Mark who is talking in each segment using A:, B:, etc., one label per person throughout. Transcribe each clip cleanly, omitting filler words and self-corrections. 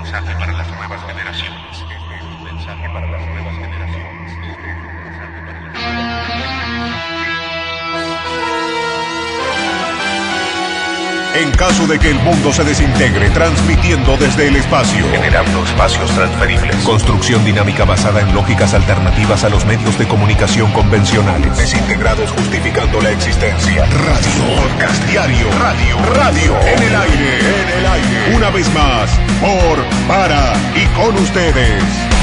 A: mensaje para las nuevas generaciones. Este es un mensaje para las nuevas generaciones.
B: En caso de que el mundo se desintegre, transmitiendo desde el espacio,
A: Generando espacios transferibles.
B: construcción dinámica basada en lógicas alternativas a los medios de comunicación convencionales, desintegrados justificando la existencia, radio, podcast diario, radio, en el aire, una vez más, por, para y con ustedes.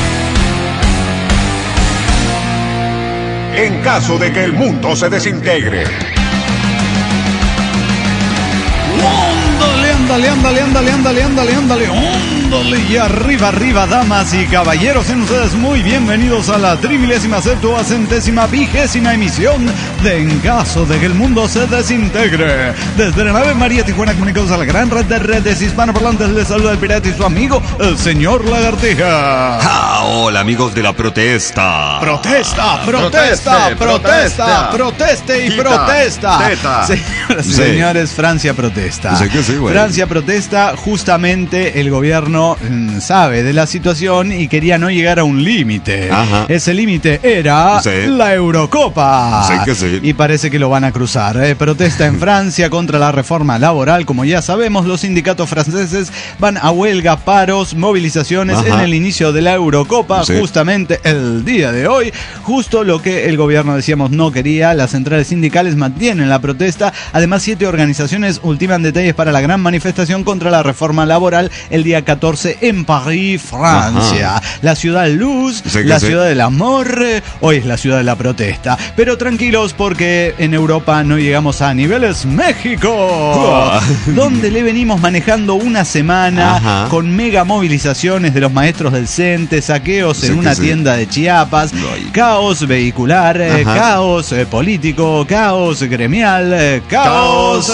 B: En caso de que el mundo se desintegre.
C: Ándale, y arriba, damas y caballeros, sean ustedes muy bienvenidos a la 37ª emisión de En caso de que el mundo se desintegre. Desde la nave María Tijuana, comunicados a la gran red de redes hispanoparlantes, les saluda el pirata y su amigo, el señor Lagartija.
D: Ah, hola amigos de la protesta.
C: Protesta. Señores, Francia protesta.
D: Sí, güey.
C: Francia protesta, justamente el gobierno sabe de la situación y quería no llegar a un límite.
D: Ajá.
C: Ese límite era la Eurocopa.
D: Sí que sí.
C: Y parece que lo van a cruzar. Protesta en Francia contra la reforma laboral. Como ya sabemos, los sindicatos franceses van a huelga, paros, movilizaciones en el inicio de la Eurocopa, justamente el día de hoy. Justo lo que el gobierno, decíamos, no quería. Las centrales sindicales mantienen la protesta. Además, 7 organizaciones ultiman detalles para la gran manifestación contra la reforma laboral el día 14 en París, Francia. La ciudad luz, la ciudad del amor, hoy es la ciudad de la protesta. Pero tranquilos, porque en Europa no llegamos a niveles México, donde le venimos manejando una semana con mega movilizaciones de los maestros del CENTE, saqueos en una tienda de Chiapas, caos vehicular, caos político, caos gremial, caos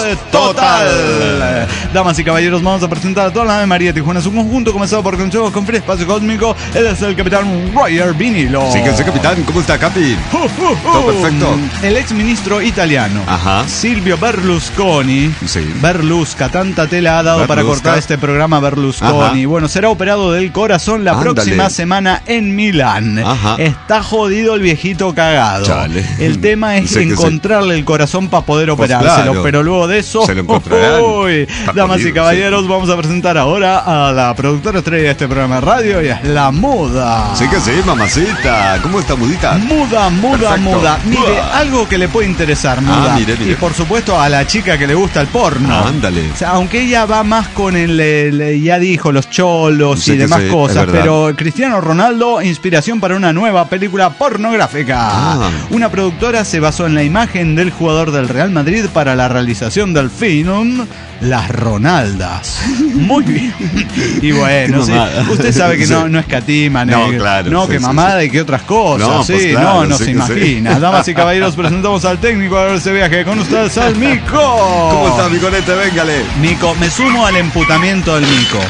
C: total. Damas y caballeros, vamos a presentar a toda la nave María Tijuana, su conjunto comenzado por consejos con Free Espacio Cósmico. Él es el capitán Roger Vinilo.
D: Sí que sí, capitán. ¿Cómo está, Capi? Todo perfecto.
C: El exministro italiano Silvio Berlusconi. Berlusca, tanta tela ha dado para cortar este programa Berlusconi. Bueno, será operado del corazón la próxima semana en Milán. Está jodido el viejito cagado. Chale. El tema es encontrarle el corazón para poder operárselo, pero luego de eso
D: se lo encontrarán.
C: Damas y caballeros, vamos a presentar ahora a la productora estrella de este programa de radio, y es la Muda.
D: Sí que sí, mamacita. ¿Cómo está, Mudita?
C: Muda. Mire, algo que le puede interesar, Muda.
D: Mire.
C: Y por supuesto a la chica que le gusta el porno.
D: Ándale.
C: O sea, aunque ella va más con ya dijo, los cholos y demás cosas, pero Cristiano Ronaldo, inspiración para una nueva película pornográfica. Una productora se basó en la imagen del jugador del Real Madrid para la realización del film Las Ronaldas. Muy bien. Y bueno, usted sabe que no escatiman. Que mamada y que otras cosas. No se imagina. Damas y caballeros, presentamos al técnico de ese viaje con ustedes, al Mico.
D: ¿Cómo está, Miconete? Véngale.
C: Mico, me sumo al emputamiento del Mico.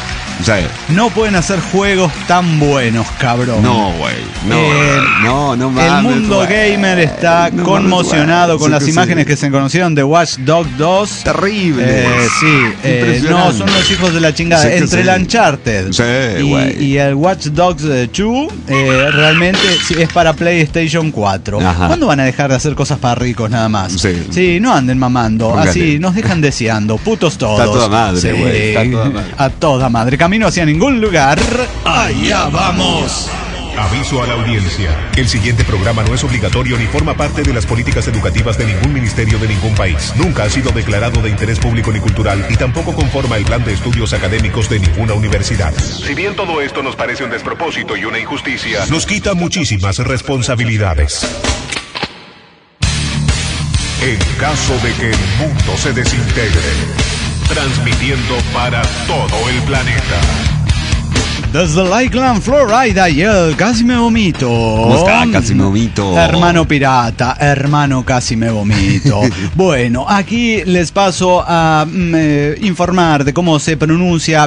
C: No pueden hacer juegos tan buenos, cabrón.
D: No, güey. No mames.
C: El mundo gamer está conmocionado con las imágenes que se conocieron de Watch Dogs 2.
D: Terrible.
C: No, son los hijos de la chingada. Entre el Uncharted y el Watch Dogs 2, realmente es para PlayStation 4. ¿Cuándo van a dejar de hacer cosas para ricos nada más? Sí, no anden mamando.
D: Póngale.
C: Así nos dejan deseando. Putos todos.
D: Está toda madre, güey. Está toda madre.
C: A toda madre. Camino hacia ningún lugar. Allá vamos.
B: Aviso a la audiencia. El siguiente programa no es obligatorio ni forma parte de las políticas educativas de ningún ministerio de ningún país. Nunca ha sido declarado de interés público ni cultural y tampoco conforma el plan de estudios académicos de ninguna universidad. Si bien todo esto nos parece un despropósito y una injusticia, nos quita muchísimas responsabilidades. En caso de que el mundo se desintegre, transmitiendo para todo el planeta.
C: Desde Lakeland, Florida, y el Casi Me Vomito.
D: ¿Cómo está? Casi Me Vomito.
C: Hermano pirata, hermano Casi Me Vomito. Bueno, aquí les paso a informar de cómo se pronuncia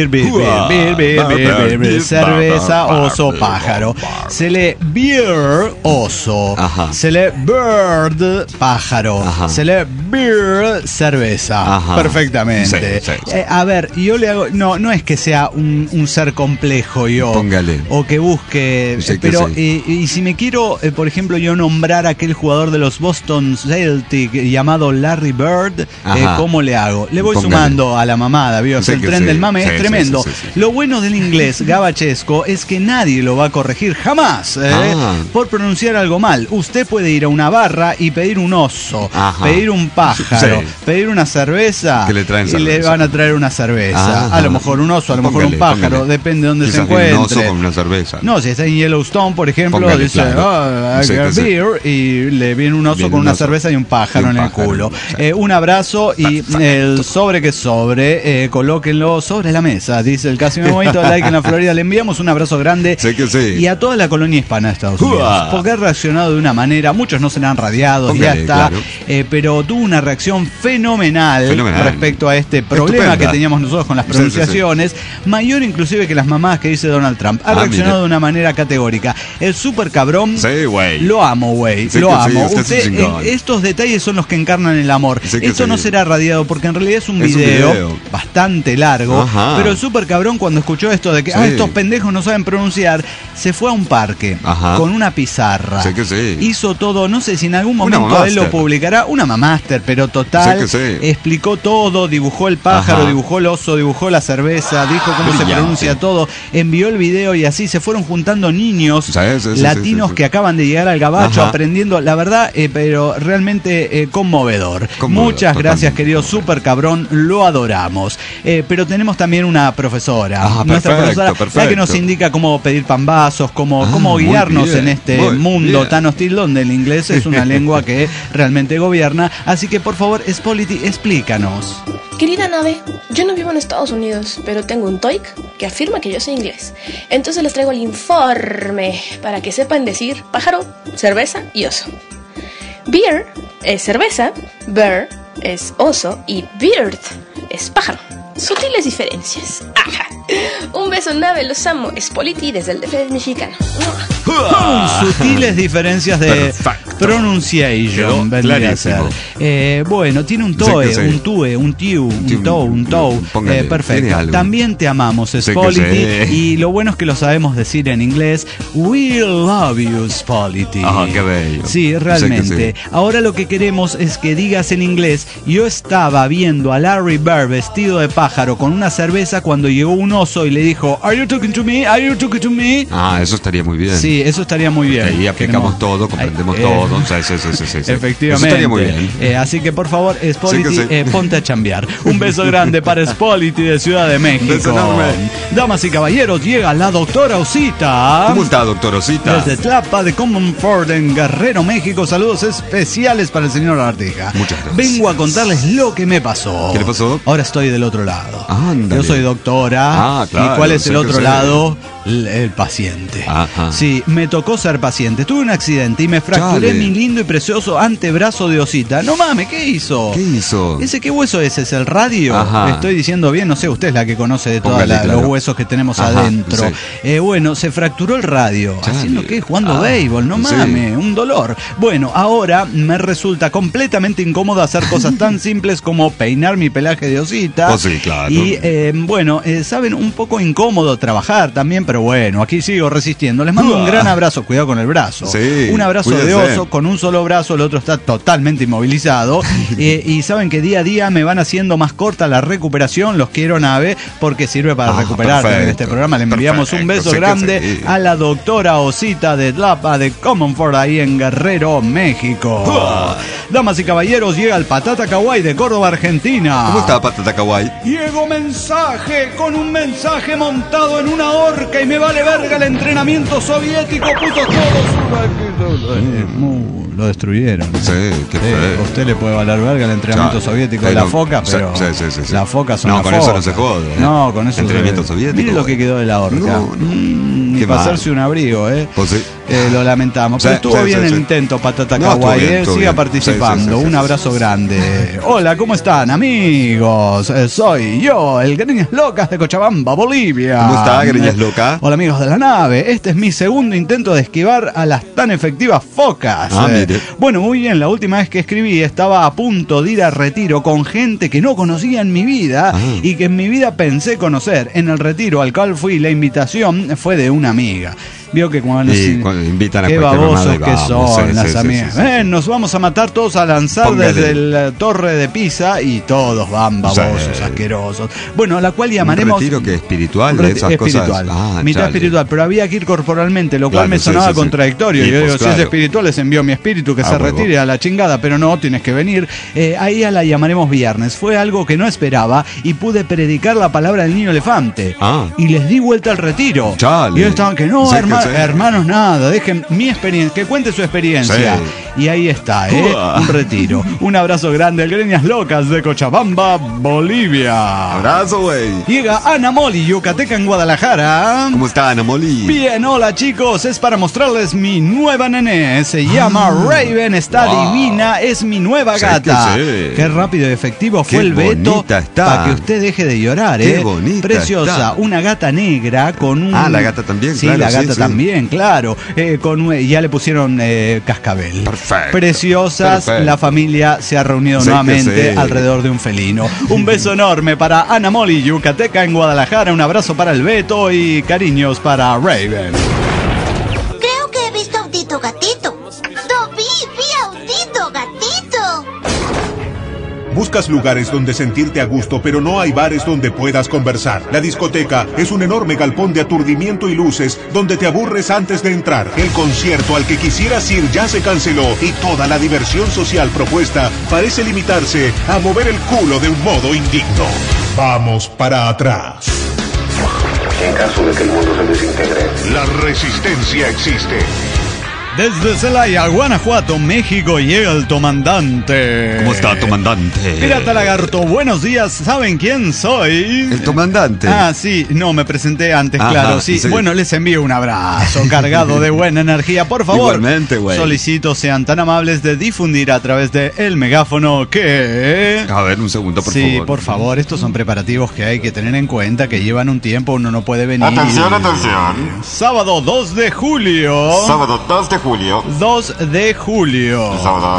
C: cerveza, oso, pájaro. Se lee beer, oso.
D: Ajá.
C: Se lee bird, pájaro.
D: Ajá.
C: Se lee beer, cerveza.
D: Ajá.
C: Perfectamente.
D: Sí.
C: A ver, yo le hago. No es que sea un ser complejo yo.
D: Póngale.
C: O que busque.
D: Sí, que
C: pero,
D: sí.
C: y si me quiero, por ejemplo, yo nombrar a aquel jugador de los Boston Celtics llamado Larry Bird, ¿cómo le hago? Le voy
D: Póngale.
C: sumando a la mamada, ¿vio?
D: Sí,
C: El
D: que
C: tren
D: sí.
C: del mame
D: Sí,
C: es tremendo.
D: sí.
C: Lo bueno del inglés gabachesco es que nadie lo va a corregir jamás por pronunciar algo mal. Usted puede ir a una barra y pedir un oso,
D: Ajá.
C: pedir un pájaro,
D: Sí.
C: pedir una cerveza,
D: Que le traen
C: y le
D: cerveza.
C: van a traer una cerveza.
D: Ajá.
C: A lo mejor un oso, a lo mejor un pájaro, depende de dónde
D: Quizás
C: se encuentre.
D: un oso con una cerveza.
C: No, si está en Yellowstone, por ejemplo,
D: Póngale,
C: dice,
D: claro.
C: I
D: Sí,
C: got
D: que sí.
C: beer, y le viene un oso
D: Viene
C: con
D: un
C: una
D: oso.
C: cerveza y un pájaro
D: Y un
C: en el
D: pájaro,
C: culo.
D: sí.
C: Un abrazo y el sobre que sobre, colóquenlo sobre la mesa, dice el Casi Me Vomito, like en la Florida. Le enviamos un abrazo grande.
D: Sí que sí.
C: Y a toda la colonia hispana de Estados Unidos.
D: ¡Uah!
C: Porque ha reaccionado de una manera, muchos no se la han radiado, ya
D: Póngale,
C: está.
D: claro.
C: Pero tuvo una reacción fenomenal respecto a este problema
D: Estupenda.
C: que teníamos nosotros con las
D: Sí,
C: pronunciaciones, mayor inclusive que las mamadas que dice Donald Trump. Ha reaccionado
D: mire.
C: de una manera categórica. El super cabrón,
D: Sí, güey.
C: lo amo, güey,
D: Sí
C: lo
D: que sí,
C: amo.
D: usted es un chingón.
C: Estos detalles son los que encarnan el amor.
D: Sí que
C: Esto
D: sí.
C: no será radiado porque en realidad es un
D: Es un
C: video
D: video.
C: bastante largo.
D: Ajá.
C: Pero el super cabrón, cuando escuchó esto de que
D: Sí.
C: estos pendejos no saben pronunciar, se fue a un parque
D: Ajá.
C: con una pizarra.
D: Sí que sí.
C: Hizo todo, no sé si en algún
D: Una
C: momento él lo
D: mamáster.
C: publicará, una mamáster, pero total.
D: Sí que sí.
C: Explicó todo, dibujó el pájaro,
D: Ajá.
C: dibujó el oso, dibujó la cerveza, dijo cómo se
D: Brillante.
C: pronuncia todo, envió el video y así se fueron juntando niños
D: Sí, sí,
C: latinos
D: sí.
C: que acaban de llegar al gabacho
D: Ajá.
C: aprendiendo, la verdad, pero realmente conmovedor.
D: Conmovedor,
C: Muchas gracias,
D: totalmente
C: querido super cabrón, lo adoramos. Pero tenemos también una profesora,
D: Ah,
C: nuestra
D: perfecto,
C: profesora, la que nos
D: perfecto.
C: indica cómo pedir pambazos, cómo
D: muy
C: guiarnos
D: bien,
C: en este
D: muy
C: mundo
D: bien.
C: tan hostil donde el inglés es una lengua que realmente gobierna. Así que por favor, Spolity, explícanos.
E: Querida nave, yo no vivo en Estados Unidos, pero tengo un TOEIC que afirma que yo sé inglés. Entonces les traigo el informe para que sepan decir pájaro, cerveza y oso. Beer es cerveza, bear es oso y beard es pájaro. Sutiles diferencias. Ajá. Un beso, nave, los amo. Spolity desde el DF mexicano.
C: Sutiles diferencias de
D: Perfecto.
C: pronunciation.
D: Quedó
C: vendría a ser.
D: clarísimo.
C: Bueno, tiene un
D: Sí
C: toe,
D: que sí.
C: un tue, un tiu, un toe, un toe.
D: Póngale, tiene
C: Perfecto.
D: algo.
C: También te amamos,
D: que
C: Spolity.
D: sí.
C: Y lo bueno es que lo sabemos decir en inglés. We love you, Spolity.
D: Ah, qué bello.
C: Sí, realmente.
D: Sí que sí.
C: Ahora lo que queremos es que digas en inglés: yo estaba viendo a Larry Bird vestido de pájaro con una cerveza cuando llegó un oso y le dijo, ¿Are you talking to me? ¿Are you talking to me?
D: Ah, eso estaría muy bien.
C: Sí, eso estaría muy bien.
D: Ahí aplicamos
C: Queremos-
D: todo, comprendemos
C: Ay,
D: todo. Sí.
C: Efectivamente.
D: Eso estaría muy bien.
C: Así que por favor, Spolity,
D: Sí que sí.
C: ponte a chambear. Un beso grande para Spolity de Ciudad de México.
D: Beso enorme.
C: Damas y caballeros, llega la doctora Osita.
D: ¿Cómo está, doctor Osita?
C: Desde Tlapa de Comonfort en Guerrero, México. Saludos especiales para el señor Arteja.
D: Muchas gracias.
C: Vengo a contarles lo que me pasó.
D: ¿Qué le pasó?
C: Ahora estoy del otro lado.
D: Ándale.
C: Yo soy doctora.
D: Ah, claro,
C: ¿Y cuál es
D: sé
C: el
D: que
C: otro
D: sé.
C: lado? El paciente.
D: Ajá.
C: Sí, me tocó ser paciente. Tuve un accidente y me fracturé
D: Chale.
C: mi lindo y precioso antebrazo de Osita. No mames, ¿qué hizo?
D: ¿Qué hizo?
C: ¿Qué hueso es? ¿Es el radio?
D: Ajá.
C: Estoy diciendo bien, no sé, usted es la que conoce de todos
D: Póngale, claro.
C: los huesos que tenemos
D: Ajá,
C: adentro. Bueno, se fracturó el radio.
D: Chale.
C: ¿Haciendo qué? Jugando
D: Ah,
C: béisbol, no
D: sí.
C: mames, un dolor. Bueno, ahora me resulta completamente incómodo hacer cosas tan simples como peinar mi pelaje de Osita.
D: Pues sí, claro.
C: Y saben, un poco incómodo trabajar también, pero bueno, aquí sigo resistiendo. Les mando un gran abrazo, cuidado con el brazo.
D: Sí,
C: Un abrazo de
D: cuídense.
C: oso con un solo brazo, el otro está totalmente inmovilizado. Y saben que día a día me van haciendo más corta la recuperación. Los quiero, nave, porque sirve para recuperar
D: perfecto,
C: en este programa. Le enviamos un beso
D: perfecto, sí que
C: grande
D: sí.
C: a la doctora Osita de Tlapa de Comonfort ahí en Guerrero, México. Damas y caballeros, llega el Patata Kawaii de Córdoba, Argentina.
D: ¿Cómo está Patata Kawaii?
C: Llego mensaje, con un mensaje montado en una horca y me vale verga el entrenamiento soviético, putos todos. Lo destruyeron.
D: Sí, qué feo.
C: A usted le puede valer verga el entrenamiento soviético de la foca, pero
D: sí.
C: las focas son
D: No, con
C: foca.
D: eso no se jode.
C: No, con eso
D: entrenamiento soviético.
C: Mire lo que quedó de la horca.
D: No.
C: Ni para hacerse un abrigo,
D: Pues sí.
C: Lo lamentamos. Pero estuvo bien el intento, Patata Kawaii. Siga participando. Un abrazo grande. Hola, ¿cómo están, amigos? Soy yo, el Greñas Locas de Cochabamba, Bolivia.
D: ¿Cómo está, Greñas Locas?
C: Hola, amigos de la nave. Este es mi segundo intento de esquivar a las tan efectivas focas.
D: Mire.
C: Bueno, muy bien. La última vez que escribí estaba a punto de ir a retiro con gente que no conocía en mi vida y que en mi vida pensé conocer. En el retiro al cual fui, la invitación fue de una amiga. Vio que cuando
D: invitan a
C: qué
D: cualquier
C: babosos
D: mamada,
C: que son
D: sí,
C: las
D: sí,
C: amigas.
D: sí, sí.
C: Nos vamos a matar todos a lanzar
D: Póngale.
C: desde la torre de Pisa y todos van babosos, asquerosos. Bueno, a la cual llamaremos...
D: ¿Un retiro que espiritual?
C: Un
D: Esas
C: espiritual.
D: cosas.
C: Mitad espiritual, pero había que ir corporalmente, lo cual
D: Claro,
C: me
D: sí,
C: sonaba
D: sí, sí.
C: contradictorio.
D: Y
C: Yo
D: pues,
C: digo, si
D: claro.
C: es espiritual, les envío mi espíritu que se
D: huevo.
C: retire a la chingada, pero no, tienes que venir. Ahí a la llamaremos viernes. Fue algo que no esperaba y pude predicar la palabra del niño elefante. Y les di vuelta al retiro.
D: Chale.
C: Y ellos estaban que no,
D: Sí,
C: hermanos, nada, dejen mi experiencia, que cuente su experiencia.
D: Sí.
C: Y ahí está, un retiro. Un abrazo grande al Greñas Locas de Cochabamba, Bolivia.
D: Abrazo, güey.
C: Llega Ana Moli, yucateca en Guadalajara.
D: ¿Cómo está, Ana Moli?
C: Bien, hola chicos, es para mostrarles mi nueva nené. Se llama Raven, está divina, es mi nueva
D: Sí,
C: gata.
D: que sí.
C: Qué rápido y efectivo
D: Qué
C: fue el veto
D: bonita está.
C: para que usted deje de llorar,
D: Qué bonita
C: Preciosa,
D: está.
C: una gata negra con un...
D: La gata también,
C: sí,
D: claro.
C: la gata
D: sí.
C: también, claro. Ya le pusieron cascabel.
D: Perfecto.
C: Preciosas,
D: Perfecto.
C: la familia se ha reunido
D: Sí, que
C: nuevamente
D: sí.
C: alrededor de un felino. Un beso enorme para Ana Moli, yucateca en Guadalajara. Un abrazo para el Beto y cariños para Raven.
F: Creo que he visto a un Tito Gatito. ¡Lo vi a un Tito Gatito!
B: Buscas lugares donde sentirte a gusto, pero no hay bares donde puedas conversar. La discoteca es un enorme galpón de aturdimiento y luces donde te aburres antes de entrar. El concierto al que quisieras ir ya se canceló y toda la diversión social propuesta parece limitarse a mover el culo de un modo indigno. Vamos para atrás.
A: En caso de que el mundo se desintegre,
B: La resistencia existe.
C: Desde Celaya, Guanajuato, México, llega el comandante.
D: ¿Cómo está, comandante?
C: Pirata Lagarto, buenos días. ¿Saben quién soy?
D: El comandante.
C: Sí, no, me presenté antes,
D: Ajá,
C: claro. Sí.
D: sí.
C: Bueno, les envío un abrazo cargado de buena energía. Por favor,
D: Igualmente, güey.
C: solicito sean tan amables de difundir a través de el megáfono que...
D: A ver, un segundo, por
C: Sí,
D: favor.
C: por favor, estos son preparativos que hay que tener en cuenta, que llevan un tiempo, uno no puede venir.
A: Atención.
C: Sábado 2 de julio.
A: Sábado 2 de julio.
C: 2 de julio.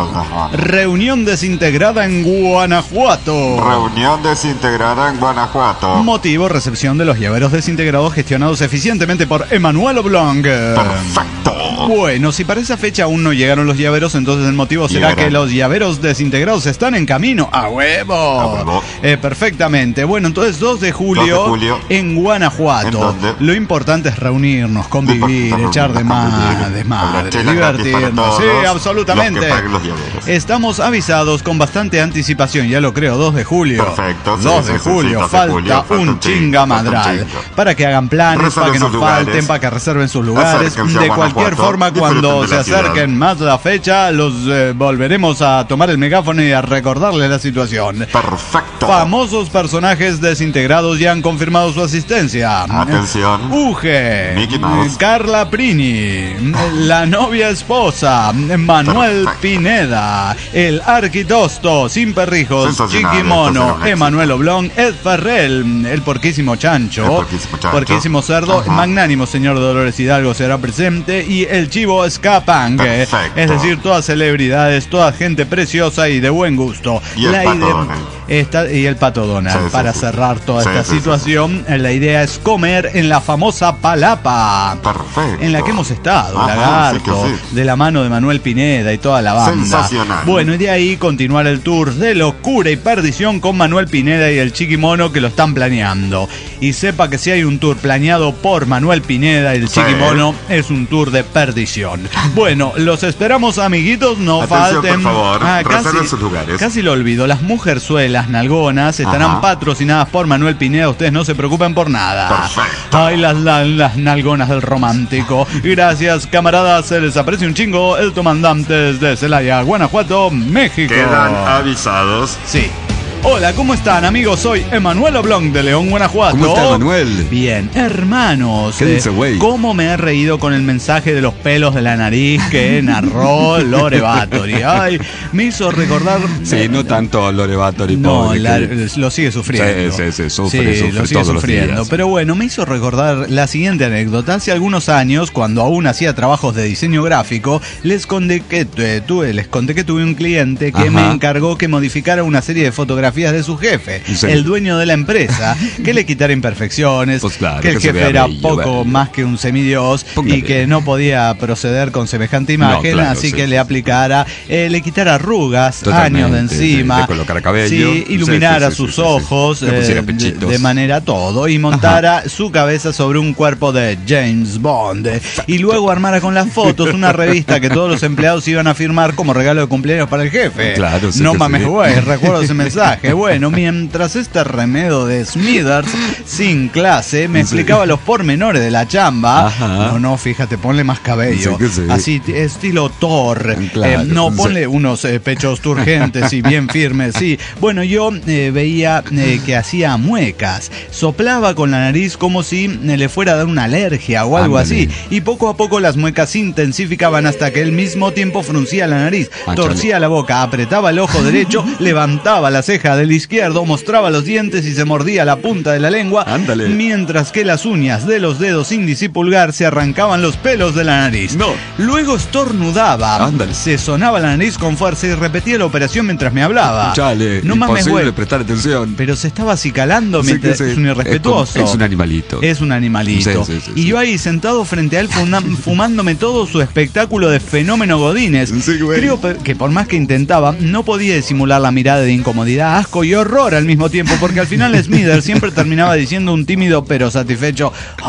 C: Reunión desintegrada en Guanajuato.
A: Reunión desintegrada en Guanajuato.
C: Motivo, recepción de los llaveros desintegrados gestionados eficientemente por Emanuel Oblong.
A: Perfecto.
C: Bueno, si para esa fecha aún no llegaron los llaveros, entonces el motivo será
A: Llegarán.
C: que los llaveros desintegrados están en camino. ¡A huevo!
A: A huevo.
C: Perfectamente. Bueno, entonces 2 de julio,
A: 2 de julio.
C: en Guanajuato.
A: ¿En dónde?
C: Lo importante es reunirnos, convivir,
A: Lo importante es
C: echar de
A: convivir.
C: madre,
A: Habrá chela gratis para
C: divertirnos.
A: todos
C: Sí, absolutamente.
A: los que paguen los llaveros.
C: Estamos avisados con bastante anticipación, ya lo creo, 2 de julio.
A: Perfecto, sí,
C: 2
A: sí,
C: de
A: sí,
C: julio,
A: sí, 2 de
C: falta
A: julio, falta
C: un
A: un chingo,
C: chingamadral.
A: falta un chingo.
C: Para que hagan planes,
A: Reserven
C: para que no
A: sus lugares.
C: falten, para que reserven sus lugares.
A: Acérquense a
C: De cualquier
A: Guanajuato,
C: forma, cuando
A: disfruten
C: se
A: de la ciudad.
C: acerquen más la fecha, los volveremos a tomar el megáfono y a recordarles la situación.
A: Perfecto.
C: Famosos personajes desintegrados ya han confirmado su asistencia.
A: Atención.
C: Uge,
A: Mickey Mouse.
C: Carla Prini, la novia esposa, Manuel
A: Perfecto.
C: Pineda, el Arquitosto, Sin Perrijos,
A: Sensacional,
C: Chiquimono,
A: esto será un
C: Emanuel Oblong, Ed Ferrell, el Porquísimo Chancho,
A: El Porquísimo Chancho.
C: Porquísimo Cerdo,
A: Ajá.
C: Magnánimo Señor Dolores Hidalgo será presente y el Chivo Scapang,
A: Perfecto.
C: es decir, todas celebridades, toda gente preciosa y de buen gusto.
A: Y el Pato Donald.
C: Y el Pato Donald.
A: Sí, sí,
C: Para
A: sí.
C: cerrar toda
A: Sí,
C: esta
A: sí,
C: situación, la idea es comer en la famosa Palapa.
A: Perfecto.
C: En la que hemos estado,
A: Ajá,
C: Lagarto,
A: sí que sí.
C: de la mano de Manuel Pineda y toda la banda.
A: Sensacional.
D: nacional.
C: Bueno, y de ahí continuar el tour de locura y perdición con Manuel Pineda y el Chiquimono, que lo están planeando. Y sepa que si hay un tour planeado por Manuel Pineda y el Chiquimono, es un tour de perdición. Bueno, los esperamos, amiguitos, no
D: Atención,
C: falten.
D: por favor, reserven sus lugares.
C: Casi lo olvido, las mujerzuelas nalgonas estarán patrocinadas por Manuel Pineda, ustedes no se preocupen por nada.
D: Perfecto.
C: Ay, las nalgonas del romántico. Gracias, camaradas, se les aprecia un chingo. El comandante desde Celaya, Guanajuato, México.
D: Quedan avisados.
C: Sí. Hola, ¿cómo están, amigos? Soy Emanuel Oblong de León, Guanajuato.
D: ¿Cómo está, Emanuel?
C: Bien, hermanos.
D: ¿Qué dice, güey?
C: ¿Cómo me he reído con el mensaje de los pelos de la nariz que narró Lore Bathory? Ay, me hizo recordar...
D: Sí, no tanto Lore Bathory.
C: No, lo sigue sufriendo.
D: Sí, sufre
C: lo sigue
D: todos
C: sufriendo.
D: los días.
C: Pero bueno, me hizo recordar la siguiente anécdota. Hace algunos años, cuando aún hacía trabajos de diseño gráfico, les conté que tuve un cliente que me encargó que modificara una serie de fotografías de su jefe,
D: sí,
C: el dueño de la empresa, que le quitara imperfecciones,
D: pues claro,
C: que el
D: que se
C: jefe
D: vea
C: era
D: bello,
C: poco más que un semidios y que no podía proceder con semejante imagen,
D: No, claro,
C: así
D: sí.
C: que le aplicara, le quitara arrugas,
D: Totalmente,
C: años de encima,
D: le colocara cabello,
C: sí, iluminara
D: sí,
C: sus
D: sí.
C: ojos
D: Le pusiera pechitos.
C: de manera todo y montara su cabeza sobre un cuerpo de James Bond y luego armara con las fotos una revista que todos los empleados iban a firmar como regalo de cumpleaños para el jefe.
D: Claro, sí
C: No
D: que
C: mames,
D: sí.
C: güey, recuerdo ese mensaje. Bueno, mientras este remedo de Smithers sin clase me explicaba los pormenores de la chamba. No, fíjate, ponle más cabello.
D: Sí, sí.
C: Así, estilo Thor.
D: Claro,
C: no, ponle
D: sí.
C: unos pechos turgentes y bien firmes, sí. Bueno, yo veía que hacía muecas. Soplaba con la nariz como si le fuera a dar una alergia o algo
D: Ándale.
C: así. Y poco a poco las muecas se intensificaban hasta que al mismo tiempo fruncía la nariz, torcía la boca, apretaba el ojo derecho, levantaba la ceja del izquierdo, mostraba los dientes y se mordía la punta de la lengua.
D: Ándale.
C: Mientras que las uñas de los dedos índice y pulgar se arrancaban los pelos de la nariz.
D: No.
C: Luego estornudaba.
D: Ándale.
C: Se sonaba la nariz con fuerza y repetía la operación mientras me hablaba.
D: Chale,
C: no mames,
D: imposible
C: güey.
D: prestar atención.
C: Pero se estaba acicalando
D: Sí,
C: mientras
D: que sí.
C: es un irrespetuoso.
D: Es un animalito.
C: Es un animalito.
D: Sí, sí, sí,
C: y
D: sí.
C: yo ahí sentado frente a él fumándome todo su espectáculo de fenómeno Godínez.
D: Sí, güey.
C: Creo que por más que intentaba, no podía disimular la mirada de incomodidad, asco y horror al mismo tiempo, porque al final Smithers siempre terminaba diciendo un tímido pero satisfecho: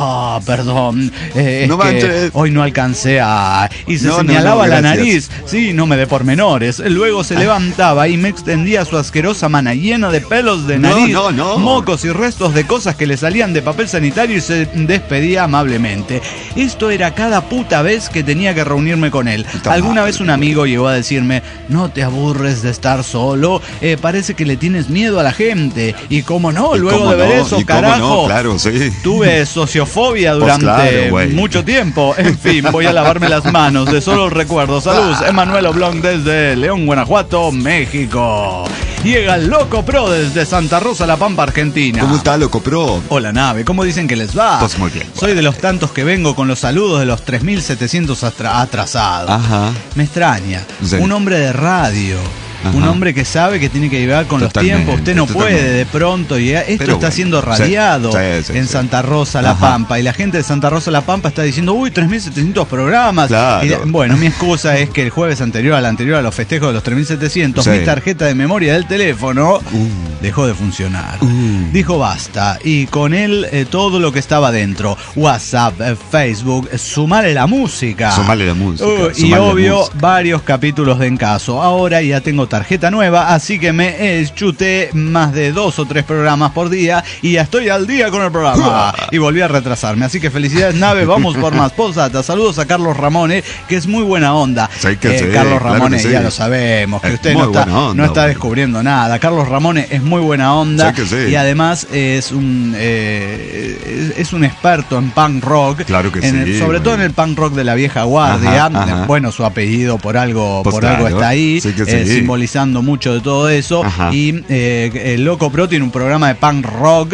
C: perdón, es
D: No
C: que
D: manches.
C: hoy no alcancé a... Y se
D: No,
C: señalaba la
D: gracias.
C: nariz. Sí, no me dé pormenores. Luego se levantaba y me extendía su asquerosa mano llena de pelos de nariz,
D: no.
C: mocos y restos de cosas que le salían de papel sanitario y se despedía amablemente. Esto era cada puta vez que tenía que reunirme con él. Alguna vez un amigo llegó a decirme: no te aburres de estar solo, parece que le tienes miedo a la gente. Y cómo no, luego de ver eso, carajo.
D: No, claro, sí.
C: Tuve sociofobia durante
D: claro, güey.
C: mucho tiempo. En fin, voy a lavarme las manos de solo recuerdos. Saludos, Emanuel Oblong desde León, Guanajuato, México. Llega el Loco Pro desde Santa Rosa, La Pampa, Argentina.
D: ¿Cómo está, Loco Pro?
C: Hola, nave, ¿cómo dicen que les va?
D: Pues muy bien.
C: Soy de los tantos que vengo con los saludos de los 3.700 atrasados.
D: Ajá.
C: Me extraña.
D: Sí.
C: Un hombre de radio.
D: Ajá.
C: Un hombre que sabe que tiene que llevar con
D: Totalmente,
C: los tiempos. Usted no
D: totalmente.
C: puede de pronto llegar. Esto
D: Pero
C: está
D: bueno,
C: siendo
D: sí,
C: radiado
D: sí,
C: en
D: sí.
C: Santa Rosa, La
D: Ajá.
C: Pampa. Y la gente de Santa Rosa, La Pampa está diciendo: uy, 3.700 programas.
D: Claro.
C: Y, bueno, mi excusa es que el jueves anterior a los festejos de los 3.700,
D: Sí.
C: mi tarjeta de memoria del teléfono dejó de funcionar. Dijo basta. Y con él todo lo que estaba dentro: WhatsApp, Facebook, sumarle la música.
D: Sumarle la música,
C: Y
D: sumarle la
C: obvio,
D: música.
C: varios capítulos de Encaso. Ahora ya tengo tarjeta nueva, así que me chuté más de 2 o 3 programas por día y ya estoy al día con el programa. Y volví a retrasarme. Así que felicidades, nave. Vamos por más. Posata. Saludos a Carlos Ramone, que es muy buena onda.
D: Sí, que sí,
C: Carlos
D: claro
C: Ramone,
D: que sí.
C: ya lo sabemos, que
D: Es
C: usted
D: muy
C: no está,
D: buena onda,
C: no está
D: güey.
C: descubriendo nada. Carlos Ramone es muy buena onda.
D: Sí, que sí.
C: Y además es un experto en punk rock.
D: Claro que sí,
C: sobre todo en
D: güey.
C: el punk rock de la vieja guardia.
D: Ajá.
C: Bueno, su apellido por algo
D: Pues
C: está
D: claro,
C: ahí.
D: sí que sí.
C: actualizando mucho de todo eso.
D: Ajá.
C: Y el Loco Pro tiene un programa de punk rock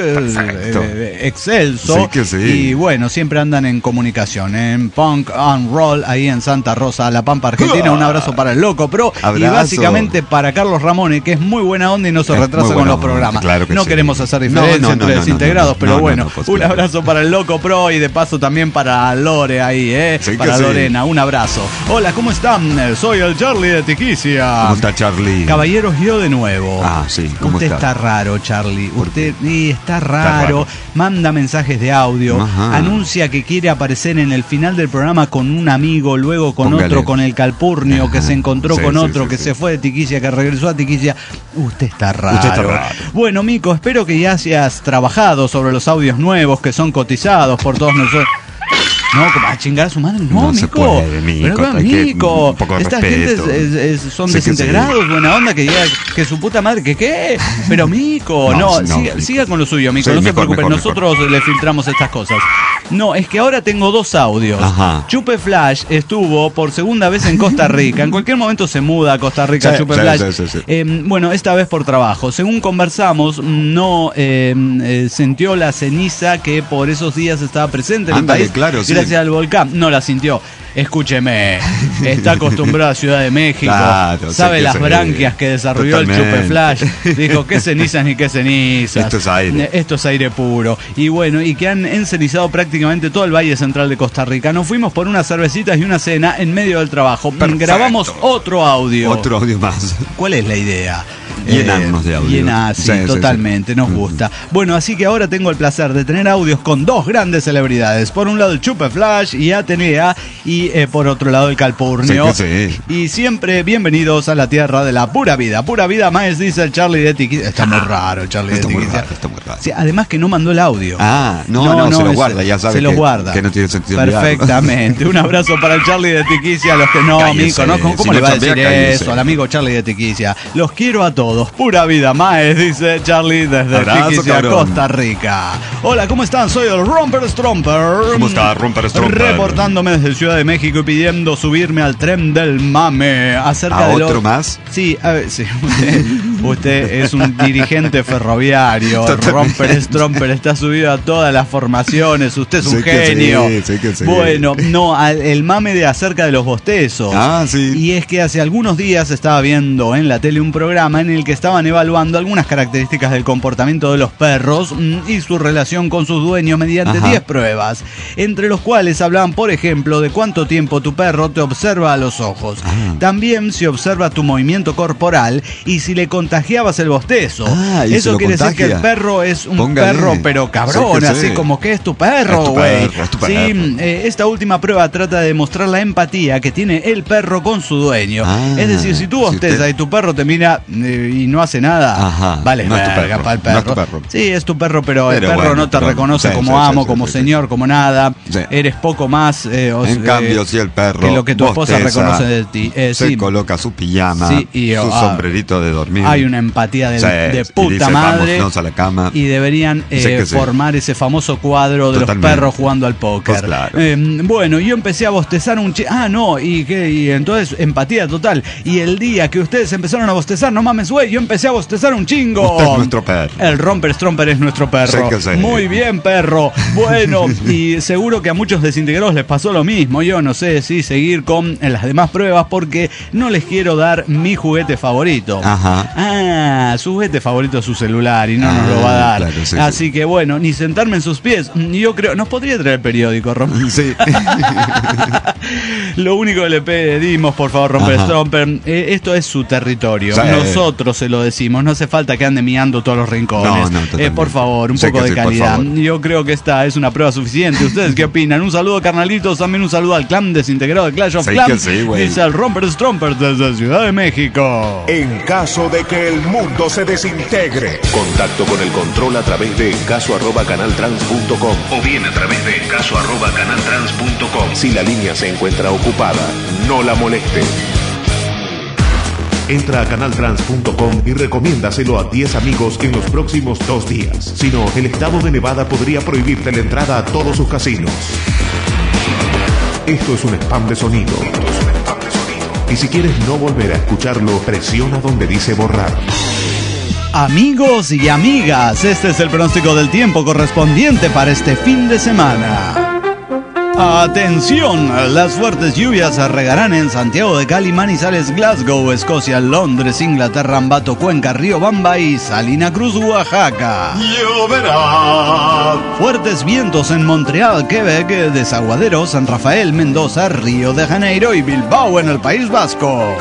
C: excelso.
D: Sí que sí.
C: Y bueno, siempre andan en comunicación, en Punk and Roll, ahí en Santa Rosa, La Pampa, Argentina. Un abrazo para el Loco Pro.
D: Abrazo.
C: Y básicamente para Carlos Ramone, que es muy buena onda y no se retrasa con los programas.
D: Claro que
C: no
D: sí.
C: queremos hacer diferencia entre desintegrados, pero bueno,
D: pues,
C: un
D: claro.
C: abrazo para el Loco Pro y de paso también para Lore ahí,
D: Sí,
C: para
D: que sí.
C: Lorena, un abrazo. Hola, ¿cómo están? Soy el Charlie de Tiquicia.
D: ¿Cómo está Charlie?
C: Caballeros, yo de nuevo.
D: Ah, sí, ¿cómo
C: Usted
D: está?
C: está raro, Charlie.
D: ¿Por
C: Usted
D: qué?
C: está raro. Manda mensajes de audio.
D: Ajá.
C: Anuncia que quiere aparecer en el final del programa con un amigo, luego con
D: Póngale.
C: otro, con el Calpurnio,
D: Ajá.
C: que se encontró
D: Sí,
C: con
D: sí,
C: otro,
D: sí,
C: que
D: sí.
C: se fue de Tiquicia, que regresó a Tiquicia. Usted está raro.
D: Usted está raro.
C: Bueno, Mico, espero que ya hayas trabajado sobre los audios nuevos que son cotizados por todos nosotros. No, como a chingar a su madre. No,
D: No se
C: Mico.
D: puede, Mico,
C: Pero,
D: hay que-
C: Mico.
D: un poco de
C: Esta
D: respeto.
C: gente son
D: Sí que
C: desintegrados, buena onda, que diga que su puta madre, que qué. Pero, Mico,
D: No,
C: siga,
D: Mico.
C: siga con lo suyo, Mico.
D: Sí,
C: no se
D: mejor,
C: preocupe,
D: mejor,
C: nosotros le filtramos estas cosas. No, es que ahora tengo dos audios.
D: Ajá.
C: Chupe Flash estuvo por segunda vez en Costa Rica. En cualquier momento se muda a Costa Rica,
D: Sí,
C: Chupe
D: sí,
C: Flash.
D: sí, sí, sí.
C: Bueno, esta vez por trabajo. Según conversamos, no sintió la ceniza que por esos días estaba presente en
D: Ándale,
C: el país.
D: claro, sí.
C: Gracias al volcán. No la sintió. Escúcheme, está acostumbrado a Ciudad de México,
D: Claro,
C: sabe
D: sí que
C: las
D: sí.
C: branquias que desarrolló el
D: Totalmente.
C: Chupe Flash. Dijo, qué cenizas ni qué cenizas.
D: Esto es aire.
C: Esto es aire puro. Y bueno, y que han encenizado prácticamente todo el Valle Central de Costa Rica. Nos fuimos por unas cervecitas y una cena en medio del trabajo.
D: Perfecto.
C: Grabamos otro audio.
D: Otro audio más.
C: ¿Cuál es la idea?
D: Llenarnos de audio.
C: Sí,
D: Sí, sí,
C: totalmente,
D: sí.
C: nos gusta. Bueno, así que ahora tengo el placer de tener audios con dos grandes celebridades. Por un lado el Chupe Flash y Atenea, y por otro lado el Calpurnio.
D: Sí que sí.
C: Y siempre bienvenidos a la tierra de la pura vida. Pura vida más, dice el Charlie de Tiquicia. Está muy raro el Charlie
D: Está
C: de
D: muy
C: Tiquicia.
D: raro, está muy raro.
C: Sí, además que no mandó el audio.
D: Ah, no, se lo
C: es-
D: guarda, ya sabe
C: se lo
D: que-
C: guarda.
D: que no tiene sentido enviarlo.
C: Perfectamente. Un abrazo para el Charlie de Tiquicia, a los que no,
D: Cállese,
C: Mico, ¿no? ¿Cómo
D: si
C: le
D: no
C: va a
D: chambea,
C: decir
D: cállese.
C: eso al amigo Charlie de Tiquicia? Los quiero a todos. Pura vida más, dice Charlie desde
D: Abrazo,
C: Tiquicia,
D: cabrón.
C: Costa Rica. Hola, ¿cómo están? Soy el Romper Stromper.
D: ¿Cómo está, Romper Stromper?
C: Reportándome desde Ciudad de México y pidiendo subirme al tren del mame. Acerca
D: ¿A
C: de
D: otro más?
C: Sí, a ver, sí. Usted es un dirigente ferroviario.
D: Totalmente.
C: Romper Stromper está subido a todas las formaciones. Usted es un
D: Sí que
C: genio.
D: sí, sí que sí.
C: Bueno, no, el mame de acerca de los bostezos.
D: Ah, sí.
C: Y es que hace algunos días estaba viendo en la tele un programa en el que estaban evaluando algunas características del comportamiento de los perros y su relación con sus dueños mediante
D: Ajá.
C: 10 pruebas, entre los cuales hablaban, por ejemplo, de cuánto tiempo tu perro te observa a los ojos.
D: Ah.
C: También si observa tu movimiento corporal y si le contagiabas el bostezo.
D: Ah, y
C: Eso
D: se lo
C: quiere decir que el
D: contagia.
C: perro es un
D: Póngale.
C: perro, pero cabrón,
D: Sí que
C: así
D: sí.
C: como que es tu perro,
D: Es tu
C: güey.
D: perro, es tu
C: Sí,
D: perro.
C: esta última prueba trata de demostrar la empatía que tiene el perro con su dueño.
D: Ah,
C: Es decir, si tú
D: si
C: bostezas
D: usted-
C: y tu perro te mira y no hace nada,
D: Ajá,
C: vale,
D: no es tu
C: verga
D: perro,
C: para el
D: no
C: perro.
D: es tu perro.
C: Sí, es tu perro, pero el
D: Pero
C: perro
D: bueno,
C: no te
D: pero-
C: reconoce
D: sí,
C: como
D: sí,
C: amo,
D: sí,
C: como
D: sí,
C: señor, como nada.
D: Sí.
C: Eres poco más
D: En cambio, si el perro
C: que lo que tu esposa
D: bosteza,
C: reconoce de ti.
D: se
C: Sí,
D: coloca su pijama,
C: Sí, y,
D: su sombrerito de dormir.
C: hay una empatía
D: Sí,
C: de
D: y
C: puta
D: dice,
C: madre.
D: "Vámonos a la cama".
C: Y deberían
D: Sí que sí.
C: formar ese famoso cuadro de
D: Totalmente.
C: los perros jugando al póker.
D: Pues claro.
C: Bueno, yo empecé a bostezar no, y entonces empatía total. Y el día que ustedes empezaron a bostezar, no mames, güey, yo empecé a bostezar un chingo.
D: Usted es nuestro perro.
C: El Romper Stromper es nuestro perro.
D: Sí que sí.
C: Muy bien, perro. Bueno, y seguro que a muchos desintegrados les pasó lo mismo. Yo no sé si seguir con las demás pruebas porque no les quiero dar mi juguete favorito.
D: Ajá.
C: Ah, su juguete favorito es su celular y no nos lo va a dar.
D: claro, sí,
C: Así
D: sí.
C: que bueno, ni sentarme en sus pies. Yo creo, nos podría traer el periódico, Romper.
D: Sí.
C: Lo único que le pedimos, por favor, Romper
D: Ajá.
C: Stromper, esto es su territorio.
D: Sí.
C: Nosotros se lo decimos. No hace falta que ande miando todos los rincones.
D: No, totalmente.
C: Por favor, un
D: Sí
C: poco
D: que
C: de
D: sí, por
C: calidad.
D: favor.
C: Yo creo que esta es una prueba suficiente. ¿Ustedes qué opinan? Un saludo, carnalitos. También un saludo al clan desintegrado de Clash of
D: Sí
C: Clans.
D: que sí, güey.
C: Dice el Romper Stromper desde Ciudad de México.
B: En caso de que el mundo se desintegre.
A: Contacto con el control a través de encaso@canaltrans.com o bien a través de encaso@canaltrans.com. Si la línea se encuentra ocupada, no la moleste.
B: Entra a canaltrans.com y recomiéndaselo a 10 amigos en los próximos 2 días. Si no, el estado de Nevada podría prohibirte la entrada a todos sus casinos. Esto es un spam de sonido.
A: Y si quieres no volver a escucharlo, presiona donde dice borrar.
C: Amigos y amigas, este es el pronóstico del tiempo correspondiente para este fin de semana. Atención, las fuertes lluvias se regarán en Santiago de Cali, Manizales, Glasgow, Escocia, Londres, Inglaterra, Ambato, Cuenca, Riobamba y Salina Cruz, Oaxaca.
A: Lloverá.
C: Fuertes vientos en Montreal, Quebec, Desaguadero, San Rafael, Mendoza, Río de Janeiro y Bilbao en el País Vasco.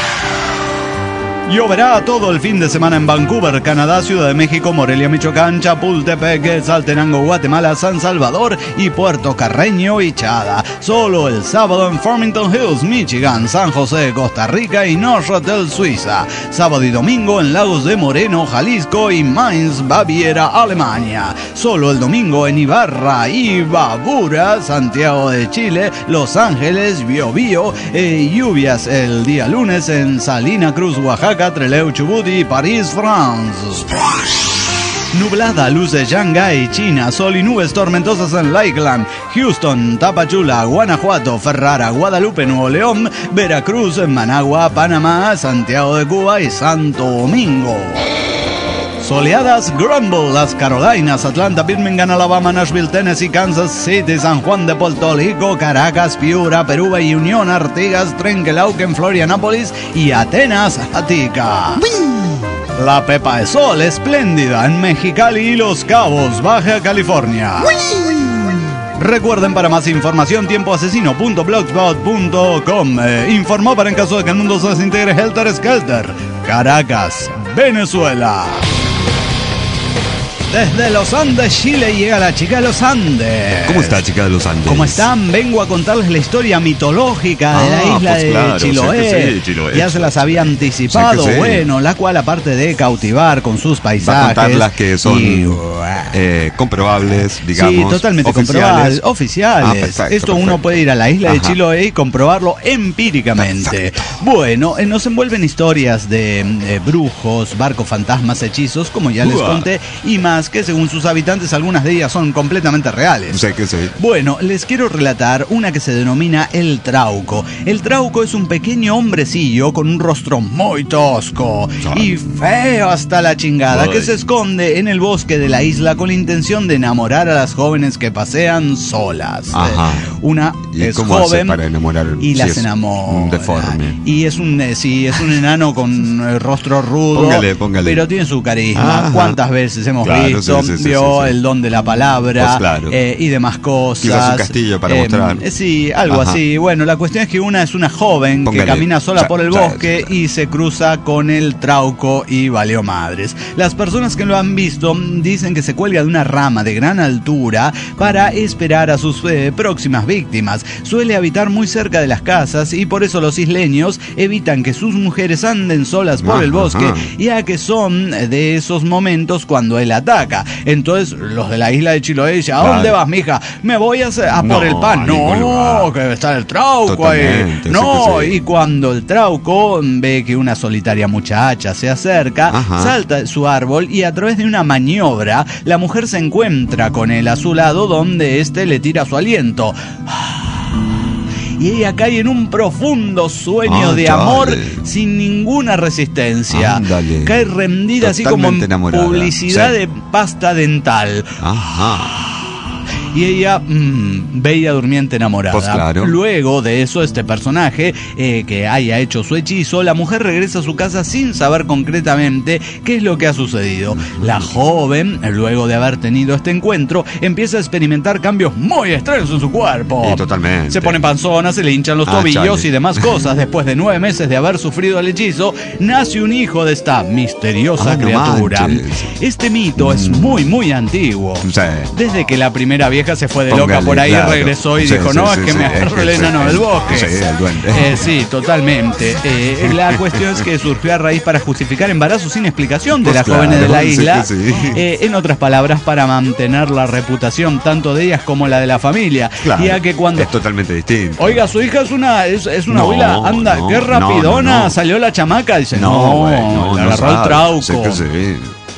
C: Lloverá todo el fin de semana en Vancouver, Canadá, Ciudad de México, Morelia, Michoacán, Chapultepec, Saltenango, Guatemala, San Salvador y Puerto Carreño y Chada. Solo el sábado en Farmington Hills, Michigan, San José, Costa Rica y Neuchâtel, Suiza. Sábado y domingo en Lagos de Moreno, Jalisco y Mainz, Baviera, Alemania. Solo el domingo en Ibarra y Babura, Santiago de Chile, Los Ángeles, Biobío, lluvias el día lunes en Salina Cruz, Oaxaca, Trelew, Chubut y París, France. Nublada, luz de Shanghái, China, sol y nubes tormentosas en Lakeland, Houston, Tapachula, Guanajuato, Ferrara, Guadalupe, Nuevo León, Veracruz, Managua, Panamá, Santiago de Cuba y Santo Domingo. Soleadas, Grumble, las Carolinas, Atlanta, Birmingham, Alabama, Nashville, Tennessee, Kansas City, San Juan de Puerto Rico, Caracas, Piura, Peruba y Unión, Artigas, Trenquelauquen, Florianópolis y Atenas, Atica. La Pepa de Sol, espléndida en Mexicali y Los Cabos, Baja California. Recuerden, para más información, tiempoasesino.blogspot.com. Informó para en caso de que el mundo se desintegre Helter Skelter, Caracas, Venezuela. Desde los Andes, Chile, llega la chica de los Andes.
D: ¿Cómo está, chica de los Andes?
C: ¿Cómo están? Vengo a contarles la historia mitológica de la isla de Chiloé.
D: Sí, Chiloé.
C: Ya se las había anticipado.
D: Sí.
C: Bueno, la cual, aparte de cautivar con sus paisajes.
D: Va a contar las que son comprobables, digamos.
C: Sí, totalmente comprobables. Oficiales.
D: Perfecto,
C: Esto uno puede ir a la isla de Chiloé y comprobarlo empíricamente.
D: Perfecto.
C: Bueno, nos envuelven historias de brujos, barcos fantasmas, hechizos, como ya les conté, y más que según sus habitantes algunas de ellas son completamente reales.
D: Sé que sí.
C: Bueno, les quiero relatar una que se denomina el Trauco. El Trauco es un pequeño hombrecillo con un rostro muy tosco y feo hasta la chingada, que se esconde en el bosque de la isla con la intención de enamorar a las jóvenes que pasean solas. Una
D: ¿Y
C: es
D: cómo
C: joven
D: hace para enamorar
C: y las
D: es
C: enamora.
D: un deforme?
C: Y es un es un enano con rostro rudo,
D: Póngale.
C: pero tiene su carisma. ¿Cuántas veces hemos visto? Vio el don de la palabra, y demás cosas.
D: Quizás un castillo para mostrar.
C: Sí, algo así. Bueno, la cuestión es que una es una joven que camina sola por el bosque y se cruza con el Trauco y valió madres. Las personas que lo han visto dicen que se cuelga de una rama de gran altura para esperar a sus próximas víctimas. Suele habitar muy cerca de las casas y por eso los isleños evitan que sus mujeres anden solas por el bosque, ya que son de esos momentos cuando él ataca. Entonces los de la isla de Chiloé dicen: ¿a dónde vas, mija? Me voy a por el pan. No, que debe estar el Trauco ahí. No, y cuando el Trauco ve que una solitaria muchacha se acerca, salta de su árbol y a través de una maniobra la mujer se encuentra con él a su lado, donde éste le tira su aliento. Y ella cae en un profundo sueño de amor sin ninguna resistencia. Cae rendida así como en publicidad de pasta dental. Y ella, bella durmiente enamorada.
D: Pues claro.
C: Luego de eso, este personaje que haya hecho su hechizo, la mujer regresa a su casa sin saber concretamente qué es lo que ha sucedido. La joven, luego de haber tenido este encuentro, empieza a experimentar cambios muy extraños en su cuerpo.
D: Totalmente.
C: Se pone panzona, se le hinchan los tobillos y demás cosas. Después de 9 meses de haber sufrido el hechizo, nace un hijo de esta misteriosa criatura. Este mito es muy, muy antiguo. Desde que la primera vieja se fue de loca por ahí, regresó y dijo: no, es que me agarró el enano del bosque.
D: El duende.
C: Sí, totalmente. La cuestión es que surgió a raíz para justificar embarazos sin explicación de las jóvenes de la isla. En otras palabras, para mantener la reputación tanto de ellas como la de la familia. Ya que cuando
D: es totalmente distinto.
C: Oiga, su hija es una abuela, anda, qué rapidona salió la chamaca. Dice: le agarró el Trauco.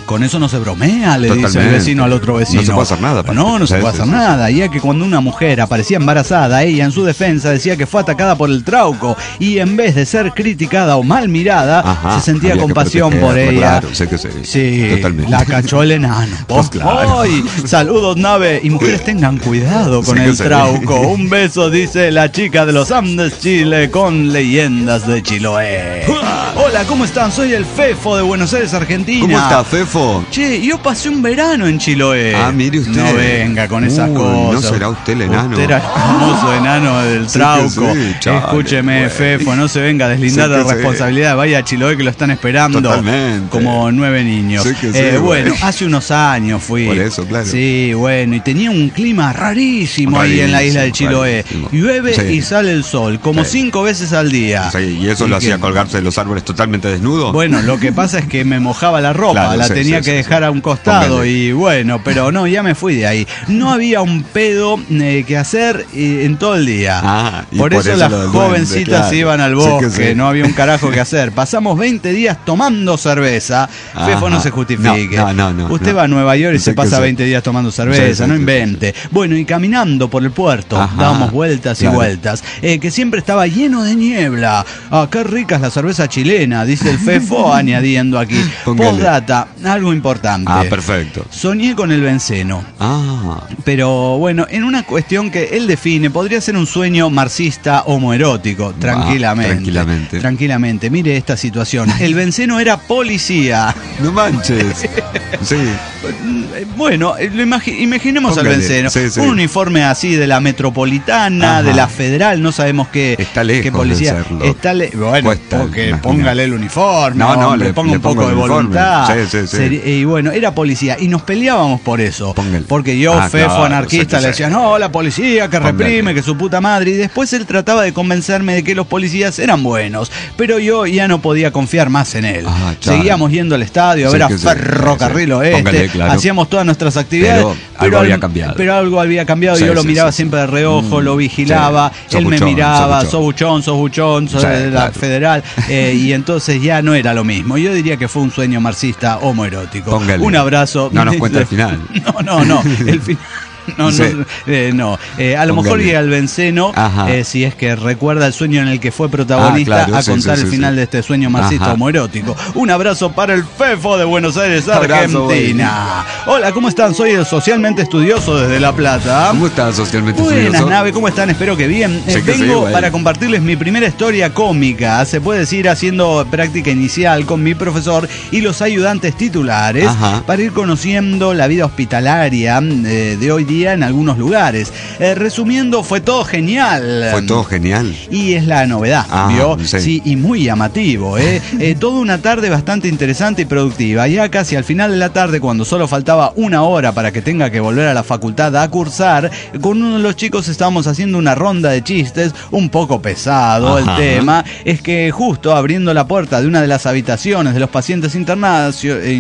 C: Con eso no se bromea, le dice el vecino al otro vecino.
D: No se puede hacer nada.
C: No se puede hacer nada. Y es que cuando una mujer aparecía embarazada, ella en su defensa decía que fue atacada por el trauco y en vez de ser criticada o mal mirada, se sentía compasión por ella.
D: Claro, sé que
C: sí,
D: totalmente.
C: la cachó el enano.
D: Pues claro.
C: ¡Ay! Saludos, nave. Y mujeres tengan cuidado con el trauco. Un beso, dice la chica de los Andes, Chile, con leyendas de Chiloé. Hola, ¿cómo están? Soy el Fefo de Buenos Aires, Argentina.
D: ¿Cómo está, Fefo?
C: Che, yo pasé un verano en Chiloé.
D: Ah, mire usted.
C: No venga con esas cosas.
D: No será usted el enano.
C: Usted era el famoso enano del trauco.
D: Chale,
C: Escúcheme, Fefo, no se venga a deslindar de responsabilidad. Vaya a Chiloé que lo están esperando.
D: Totalmente.
C: Como 9 niños. Bueno, hace unos años fui.
D: Por eso, claro.
C: Sí, bueno, y tenía un clima rarísimo ahí en la isla de Chiloé.
D: Rarísimo.
C: Llueve y sale el sol, como 5 veces al día.
D: ¿Y eso lo hacía colgarse de los árboles totalmente desnudo?
C: Bueno, lo que pasa es que me mojaba la ropa,
D: Claro,
C: la tenía que dejar a un costado.
D: Póngale.
C: Y bueno, pero no, ya me fui de ahí. No había un pedo que hacer en todo el día.
D: Y
C: por eso las jovencitas
D: duende,
C: se iban al bosque, no había un carajo que hacer. Pasamos 20 días tomando cerveza. Fefo, no se justifique.
D: No,
C: Usted va a Nueva York y se pasa 20 días tomando cerveza, no invente.
D: Sí.
C: Bueno, y caminando por el puerto, dábamos vueltas y vueltas, que siempre estaba lleno de niebla. Qué rica es la cerveza chilena, dice el Fefo, añadiendo aquí. Postdata, algo importante.
D: Perfecto.
C: Soñé con el benceno. Pero bueno, en una cuestión que él define, podría ser un sueño marxista homoerótico, tranquilamente. Tranquilamente. Mire esta situación. El benceno era policía.
D: No manches. Sí.
C: Bueno, imaginemos al benceno.
D: Sí.
C: Un uniforme así de la metropolitana, de la federal, no sabemos qué,
D: está lejos
C: qué policía.
D: de serlo.
C: Bueno, porque póngale el uniforme. Le ponga un poco de voluntad.
D: Sí.
C: Y bueno, era policía. Y nos peleábamos por eso. Porque yo, Fefo, anarquista, le decía, no, la policía que reprime, que su puta madre. Y después él trataba de convencerme de que los policías eran buenos. Pero yo ya no podía confiar más en él. Seguíamos yendo al estadio a ver a Ferrocarril Oeste. Hacíamos todas nuestras actividades.
D: Algo había cambiado.
C: Pero algo había cambiado. Yo lo miraba siempre de reojo, lo vigilaba. Él me miraba, sos buchón, sos de la federal. Y entonces ya no era lo mismo. Yo diría que fue un sueño marxista homoerótico. Un abrazo.
D: No nos cuenta el final.
C: No. El final. No. A lo mejor llega el benceno, si es que recuerda el sueño en el que fue protagonista, a contar el final de este sueño marxista homoerótico. Un abrazo para el Fefo de Buenos Aires, Argentina. Hola, ¿cómo están? Soy el socialmente estudioso desde La Plata.
D: ¿Cómo están, socialmente estudioso?
C: Buenas, nave, ¿cómo están? Espero que bien. Vengo para compartirles mi primera historia cómica. Se puede decir haciendo práctica inicial con mi profesor y los ayudantes titulares para ir conociendo la vida hospitalaria de hoy día en algunos lugares. Resumiendo, fue todo genial.
D: Fue todo genial.
C: Y es la novedad, ¿vio? Sí, y muy llamativo, toda una tarde bastante interesante y productiva. Ya casi al final de la tarde, cuando solo faltaba una hora para que tenga que volver a la facultad a cursar, con uno de los chicos estábamos haciendo una ronda de chistes, un poco pesado el tema. Es que justo abriendo la puerta de una de las habitaciones de los pacientes internados,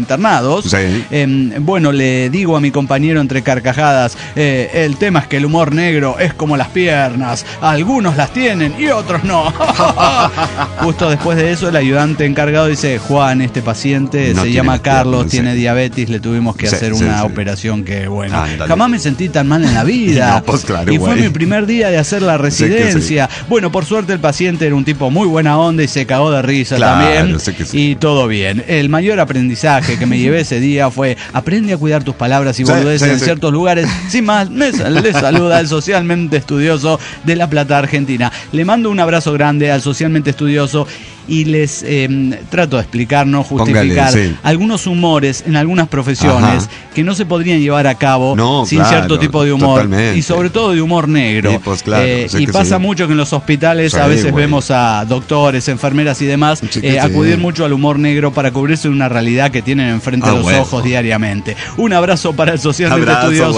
C: bueno, le digo a mi compañero entre carcajadas, el tema es que el humor negro es como las piernas, algunos las tienen y otros no. Justo después de eso el ayudante encargado dice, Juan, este paciente se llama Carlos, tiene diabetes, le tuvimos que hacer una operación que bueno, jamás me sentí tan mal en la vida. Y fue mi primer día de hacer la residencia. Bueno, por suerte el paciente era un tipo muy buena onda y se cagó de risa también. Y todo bien. El mayor aprendizaje que me llevé ese día fue, aprende a cuidar tus palabras y boludeces en ciertos lugares. Sin más, le saluda el socialmente estudioso de La Plata, Argentina. Le mando un abrazo grande al socialmente estudioso y les trato de explicar, no justificar algunos humores en algunas profesiones que no se podrían llevar a cabo sin cierto tipo de humor y sobre todo de humor negro. Y pasa mucho que en los hospitales a veces vemos a doctores, enfermeras y demás acudir mucho al humor negro para cubrirse una realidad que tienen enfrente de los ojos diariamente. Un abrazo para el socialmente estudioso ahí en La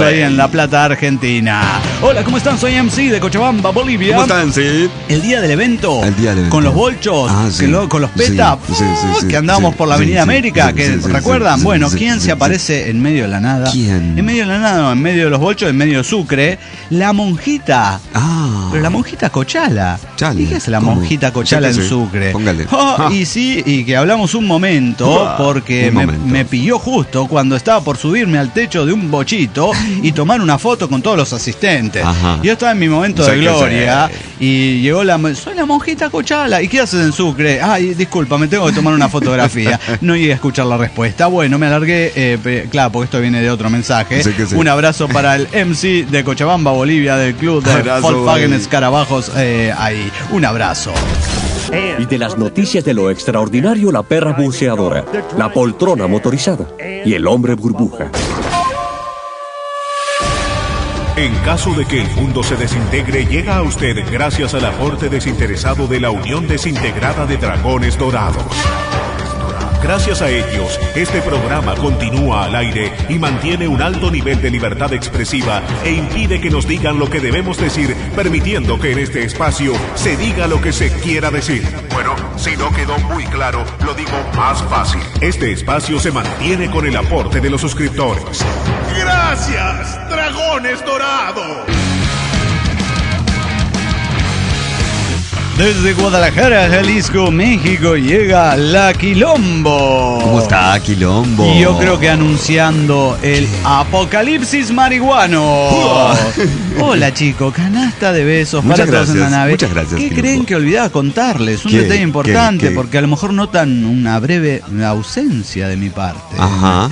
C: La Plata, Argentina. Hola, ¿cómo están? Soy MC de Cochabamba, Bolivia.
D: ¿Cómo están? Sí.
C: El día del evento.
D: El día del evento.
C: Con los bolchos,
D: Sí.
C: con los PETA,
D: Sí.
C: que andábamos por la Avenida América, que ¿recuerdan? Bueno, ¿quién se
D: sí.
C: aparece en medio de la nada?
D: ¿Quién?
C: En medio de la nada, no, en medio de los bolchos, en medio de Sucre. La monjita. Pero la monjita Cochala.
D: Chale.
C: ¿Y qué hace la
D: ¿Cómo?
C: monjita Cochala
D: Sí,
C: en
D: sí.
C: Sucre?
D: Póngale.
C: Y sí, y que hablamos un momento, porque me pilló justo cuando estaba por subirme al techo de un bochito y tomar una foto con todos los asistentes.
D: Ajá.
C: Yo estaba en mi momento
D: Sé
C: de
D: que
C: gloria y llegó soy la monjita Cochala. ¿Y qué haces en Sucre? Ay, disculpa, me tengo que tomar una fotografía. No llegué a escuchar la respuesta. Bueno, me alargué, claro, porque esto viene de otro mensaje.
D: Sé que sí.
C: Un abrazo para el MC de Cochabamba, Bolivia, del club de
D: Abrazo,
C: Volkswagen
D: güey.
C: Escarabajos. Ahí, un abrazo.
G: Y de las noticias de lo extraordinario, la perra buceadora, la poltrona motorizada y el hombre burbuja.
B: En caso de que el mundo se desintegre, llega a usted gracias al aporte desinteresado de la Unión Desintegrada de Dragones Dorados. Gracias a ellos, este programa continúa al aire y mantiene un alto nivel de libertad expresiva e impide que nos digan lo que debemos decir, permitiendo que en este espacio se diga lo que se quiera decir. Bueno, si no quedó muy claro, lo digo más fácil. Este espacio se mantiene con el aporte de los suscriptores. ¡Gracias, Dragones Dorados!
C: Desde Guadalajara, Jalisco, México, llega la Quilombo.
D: ¿Cómo está, Quilombo?
C: Y yo creo que anunciando el apocalipsis marihuano. Hola, chico, canasta de besos
D: Muchas
C: para todos en la
D: gracias,
C: nave.
D: muchas gracias,
C: ¿Qué
D: Quilombo.
C: creen que olvidaba contarles? Un
D: ¿Qué?
C: detalle importante,
D: ¿Qué?
C: porque a lo mejor notan una breve ausencia de mi parte.
D: Ajá.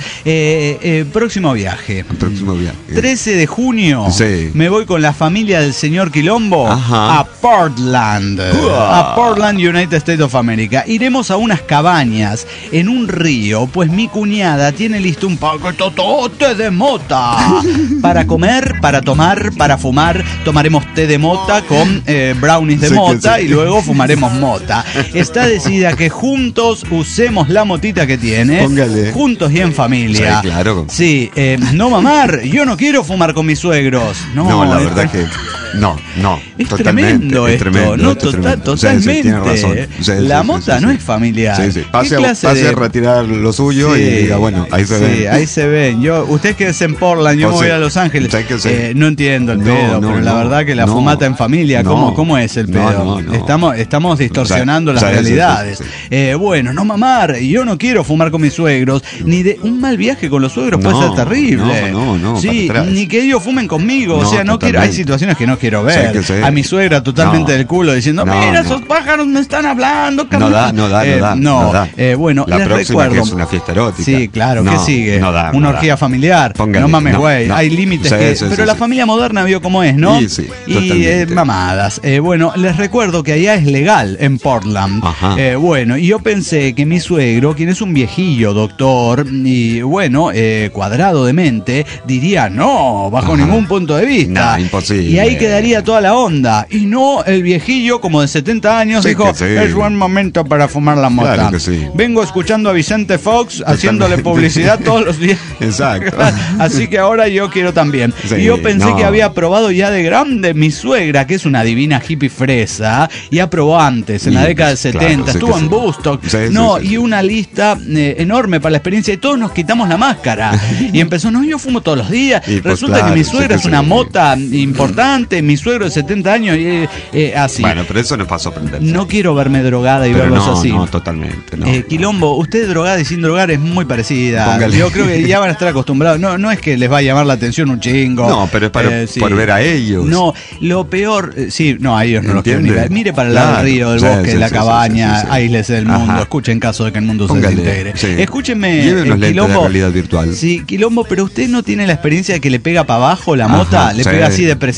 C: Próximo viaje.
D: Próximo viaje.
C: 13 de junio
D: Sí.
C: me voy con la familia del señor Quilombo
D: Ajá.
C: a Portland. A Portland, United States of America. Iremos a unas cabañas en un río, pues mi cuñada tiene listo un paquetotote de mota. Para comer, para tomar, para fumar. Tomaremos té de mota con brownies de
D: Sí que
C: mota
D: sí.
C: y luego fumaremos mota. Está decidida que juntos usemos la motita que tiene.
D: Póngale.
C: Juntos y en familia.
D: Sí, claro.
C: Sí, no mamar, yo no quiero fumar con mis suegros.
D: No, la verdad que no.
C: Es
D: Totalmente,
C: tremendo
D: es
C: esto,
D: tremendo,
C: no,
D: esto es tremendo.
C: totalmente.
D: Sí, tiene razón. Sí,
C: la
D: sí,
C: mota
D: sí,
C: no
D: sí.
C: es familiar.
D: Sí.
C: ¿Qué
D: Pase
C: clase
D: a retirar lo suyo
C: Sí,
D: y diga, bueno, ahí se ve.
C: ahí se ven. Usted que es en Portland, yo me voy
D: José,
C: a Los Ángeles.
D: ¿sabes qué sé?
C: No entiendo el
D: No,
C: pedo,
D: no,
C: pero la
D: no,
C: verdad que la
D: no,
C: fumata en familia,
D: no.
C: ¿cómo es el pedo?
D: No.
C: Estamos distorsionando las
D: Sí,
C: realidades.
D: sí.
C: Bueno, no mamar, yo no quiero fumar con mis suegros, ni de un mal viaje con los suegros puede
D: No,
C: ser terrible.
D: no,
C: Sí,
D: para atrás.
C: ni que ellos fumen conmigo,
D: No,
C: o sea, no quiero, hay
D: totalmente.
C: situaciones que no quiero ver.
D: Sí, que sí.
C: A mi suegra totalmente
D: No.
C: del culo diciendo,
D: No,
C: mira,
D: no.
C: esos pájaros me están hablando.
D: No da.
C: Bueno,
D: La
C: les
D: próxima
C: recuerdo.
D: que es una fiesta erótica.
C: Sí, claro,
D: No,
C: ¿qué sigue?
D: no da,
C: Una
D: no
C: orgía
D: da.
C: familiar.
D: Póngale,
C: No mames,
D: no,
C: güey.
D: no.
C: Hay límites
D: Sí,
C: que.
D: sí,
C: pero
D: sí,
C: la
D: sí.
C: familia moderna vio cómo es, ¿no?
D: Sí,
C: y
D: totalmente.
C: mamadas. Bueno, les recuerdo que allá es legal en Portland.
D: Ajá.
C: Bueno, y yo pensé que mi suegro, quien es un viejillo doctor, y bueno, cuadrado de mente, diría no, bajo
D: Ajá.
C: ningún punto de vista.
D: No, imposible.
C: Y ahí quedaría toda la onda. Y no el viejillo, como de 70 años,
D: Sí,
C: dijo,
D: que sí.
C: es buen momento para fumar la mota.
D: Claro que sí.
C: Vengo escuchando a Vicente Fox haciéndole publicidad todos los días.
D: Exacto.
C: Así que ahora yo quiero también.
D: Sí,
C: y yo pensé
D: no.
C: que había probado ya de grande mi suegra, que es una divina hippie fresa, ya probó antes, en la
D: Y,
C: década del
D: claro,
C: 70,
D: sí
C: estuvo
D: que
C: en
D: sí.
C: Woodstock.
D: Sí,
C: no,
D: sí.
C: y una lista enorme para la experiencia y todos nos quitamos la máscara. Y empezó, no, yo fumo todos los días.
D: Y, pues,
C: Resulta
D: claro,
C: que mi
D: sí
C: suegra
D: que
C: es una
D: sí.
C: mota importante, mi suegro de 70 años, así.
D: Bueno, pero eso no es para sorprender.
C: No quiero verme drogada y
D: pero
C: verlos
D: no,
C: así.
D: no, totalmente. No.
C: Quilombo, usted drogada y sin drogar es muy parecida.
D: Póngale.
C: Yo creo que ya van a estar acostumbrados. No es que les va a llamar la atención un chingo.
D: No, pero es para,
C: Sí.
D: por ver a ellos.
C: No, lo peor, sí, no, a ellos no los quiero ni
D: ¿Entiende?
C: ver. Mire para el lado del
D: Claro.
C: río, del
D: Sí,
C: bosque,
D: sí,
C: de la
D: sí,
C: cabaña,
D: sí, sí, sí.
C: aíslese del mundo,
D: Ajá.
C: escuche en caso de que el mundo
D: Póngale,
C: se desintegre.
D: sí.
C: Escúcheme,
D: Lleve unos lentes de
C: Quilombo.
D: realidad virtual.
C: Sí, Quilombo, pero usted no tiene la experiencia de que le pega para abajo la mota,
D: Ajá,
C: le
D: sí.
C: pega así depresiva, tipo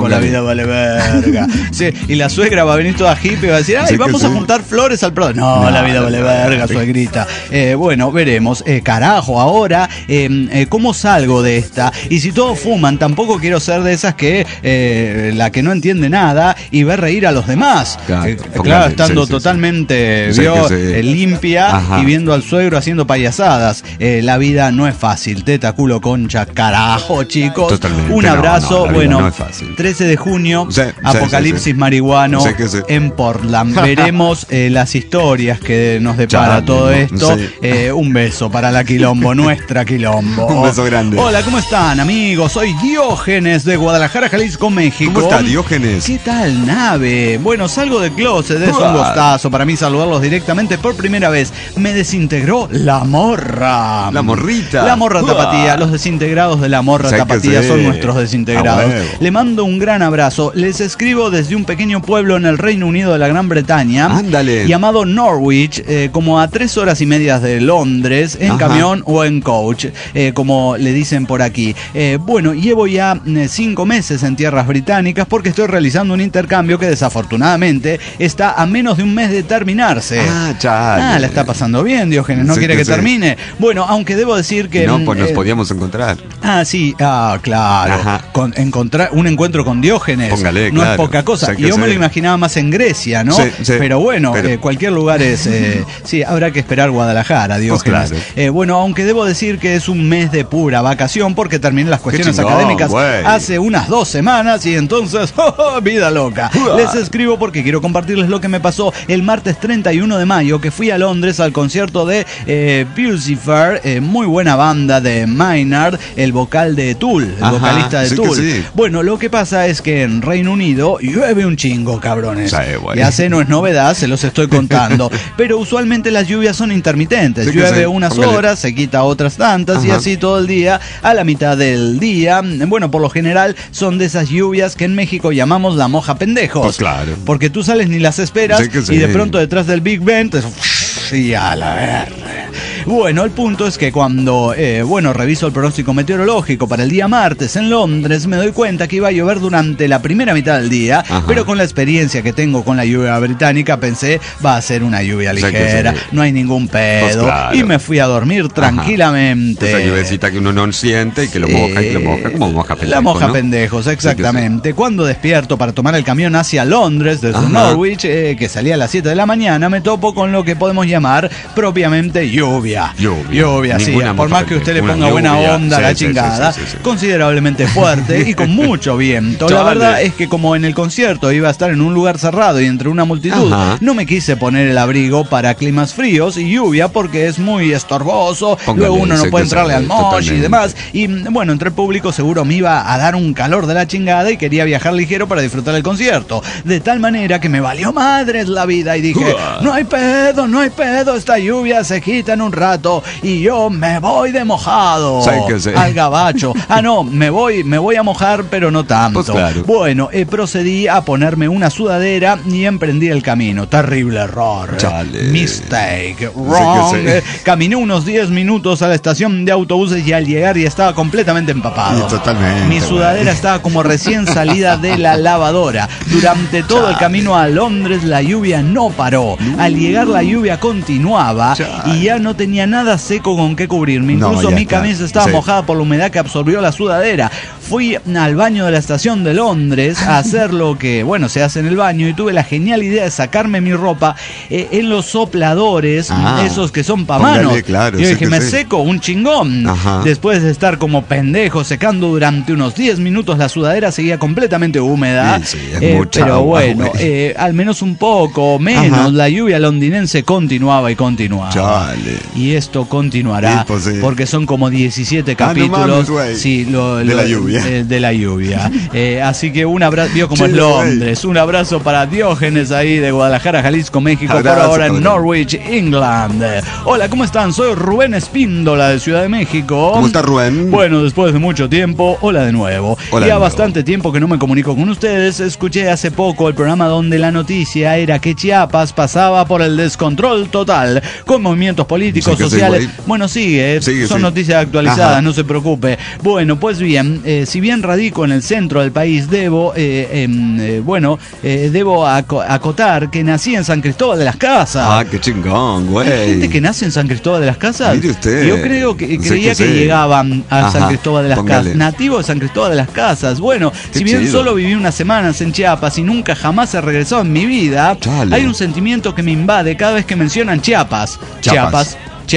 C: la vida vale verga. Sí, y la suegra va a venir toda hippie y va a decir, ay, vamos a juntar flores al prado. No, la vida vale verga, suegrita. Bueno, veremos. Carajo, ahora, ¿cómo salgo de esta? Y si todos fuman, tampoco quiero ser de esas que la que no entiende nada y ve reír a los demás. Claro, estando totalmente limpia y viendo al suegro haciendo payasadas. La vida no es fácil. Teta, culo, concha, carajo, chicos.
D: Totalmente.
C: Un abrazo. Bueno,
D: no es fácil.
C: 13 de junio, apocalipsis marihuano en Portland. Veremos las historias que nos depara todo esto. Un beso para la Quilombo, nuestra Quilombo.
D: Un beso grande.
C: Hola, ¿cómo están, amigos? Soy Diógenes de Guadalajara, Jalisco, México.
D: ¿Cómo está, Diógenes?
C: ¿Qué tal, nave? Bueno, salgo del closet, es un gustazo para mí saludarlos directamente por primera vez. Me desintegró la morra.
D: La morrita.
C: La morra tapatía. Los desintegrados de la morra tapatía son nuestros desintegrados. Le mando un gran abrazo. Les escribo desde un pequeño pueblo en el Reino Unido de la Gran Bretaña.
D: Ándale.
C: Llamado Norwich, como a 3 horas y media de Londres, en camión o en coach, como le dicen por aquí. Bueno, llevo ya 5 meses en tierras británicas porque estoy realizando un intercambio que desafortunadamente está a menos de un mes de terminarse. La está pasando bien, Diógenes, no quiere que termine. Bueno, aunque debo decir que...
D: No, pues nos podíamos encontrar.
C: Claro. Encontrar un encuentro con Diógenes.
D: Póngale,
C: no es poca cosa. Yo me lo imaginaba más en Grecia, ¿no? Pero bueno, cualquier lugar es... habrá que esperar Guadalajara, Diógenes.
D: Pues claro.
C: Bueno, aunque debo decir que es un mes de pura vacación porque terminé las cuestiones académicas hace unas 2 semanas y entonces, vida loca. Les escribo porque quiero compartirles lo que me pasó el martes 31 de mayo, que fui a Londres al concierto de Pucifer, muy buena banda de Maynard, el vocal de Tool, el vocalista de Tool. Bueno, lo que pasa es que en Reino Unido llueve un chingo, cabrones. Ya sé, no es novedad, se los estoy contando. Pero usualmente las lluvias son intermitentes. Llueve unas horas, se quita otras tantas y así todo el día, a la mitad del día. Bueno, por lo general son de esas lluvias que en México llamamos la moja pendejos.
D: Pues claro.
C: Porque tú sales ni las esperas y de pronto detrás del Big Ben y a la verga. Bueno, el punto es que cuando reviso el pronóstico meteorológico para el día martes en Londres, me doy cuenta que iba a llover durante la primera mitad del día, pero con la experiencia que tengo con la lluvia británica pensé, va a ser una lluvia ligera, no hay ningún pedo, y me fui a dormir tranquilamente.
D: Esa lluvecita que uno no siente y que lo moja y lo moja como moja pendejos.
C: La moja pendejos, exactamente. Cuando despierto para tomar el camión hacia Londres desde Norwich, que salía a las 7 de la mañana, me topo con lo que podemos llamar propiamente lluvia. Sí. Por más que usted le ponga buena onda a la chingada, considerablemente fuerte y con mucho viento. La verdad es que como en el concierto iba a estar en un lugar cerrado y entre una multitud, no me quise poner el abrigo para climas fríos y lluvia porque es muy estorboso. Luego uno no puede entrarle al mosh y demás. Y bueno, entre el público seguro me iba a dar un calor de la chingada y quería viajar ligero para disfrutar el concierto. De tal manera que me valió madres la vida y dije, no hay pedo, esta lluvia se quita en un rato y yo me voy de mojado al gabacho. Me voy a mojar, pero no tanto.
D: Pues claro.
C: Bueno, procedí a ponerme una sudadera y emprendí el camino. Terrible error. Mistake. Wrong. Caminé unos 10 minutos a la estación de autobuses y al llegar ya estaba completamente empapado.
D: Totalmente.
C: Mi sudadera estaba como recién salida de la lavadora. Durante todo el camino a Londres la lluvia no paró. Al llegar la lluvia continuaba y ya no tenía nada seco con qué cubrirme. Incluso mi camisa estaba mojada por la humedad que absorbió la sudadera. Fui al baño de la estación de Londres a hacer lo que, se hace en el baño y tuve la genial idea de sacarme mi ropa en los sopladores, esos que son pa' manos. Yo dije, me seco un chingón. Después de estar como pendejo secando durante unos 10 minutos, la sudadera seguía completamente húmeda. Pero bueno, al menos un poco menos. La lluvia londinense continuaba y continuaba. Y esto continuará porque son como 17 capítulos de la lluvia. Así que un abrazo, vio como es Londres, un abrazo para Diógenes ahí de Guadalajara, Jalisco, México, por ahora en Norwich, England. Hola, ¿cómo están? Soy Rubén Espíndola de Ciudad de México.
D: ¿Cómo está Rubén?
C: Bueno, después de mucho tiempo, hola de nuevo. Bastante tiempo que no me comunico con ustedes. Escuché hace poco el programa donde la noticia era que Chiapas pasaba por el descontrol total, con movimientos políticos, sociales. Bueno, sigue, son noticias actualizadas, no se preocupe. Bueno, pues bien, si bien radico en el centro del país, debo acotar que nací en San Cristóbal de las Casas.
D: Ah, qué chingón, güey.
C: ¿Hay gente que nace en San Cristóbal de las Casas?
D: Mire usted.
C: Yo creía que llegaban a San Cristóbal de las Casas. Nativo de San Cristóbal de las Casas. Bueno,
D: qué
C: si bien
D: chido.
C: solo viví unas semanas en Chiapas y nunca jamás he regresado en mi vida,
D: Chale.
C: hay un sentimiento que me invade cada vez que mencionan Chiapas. Chiapas.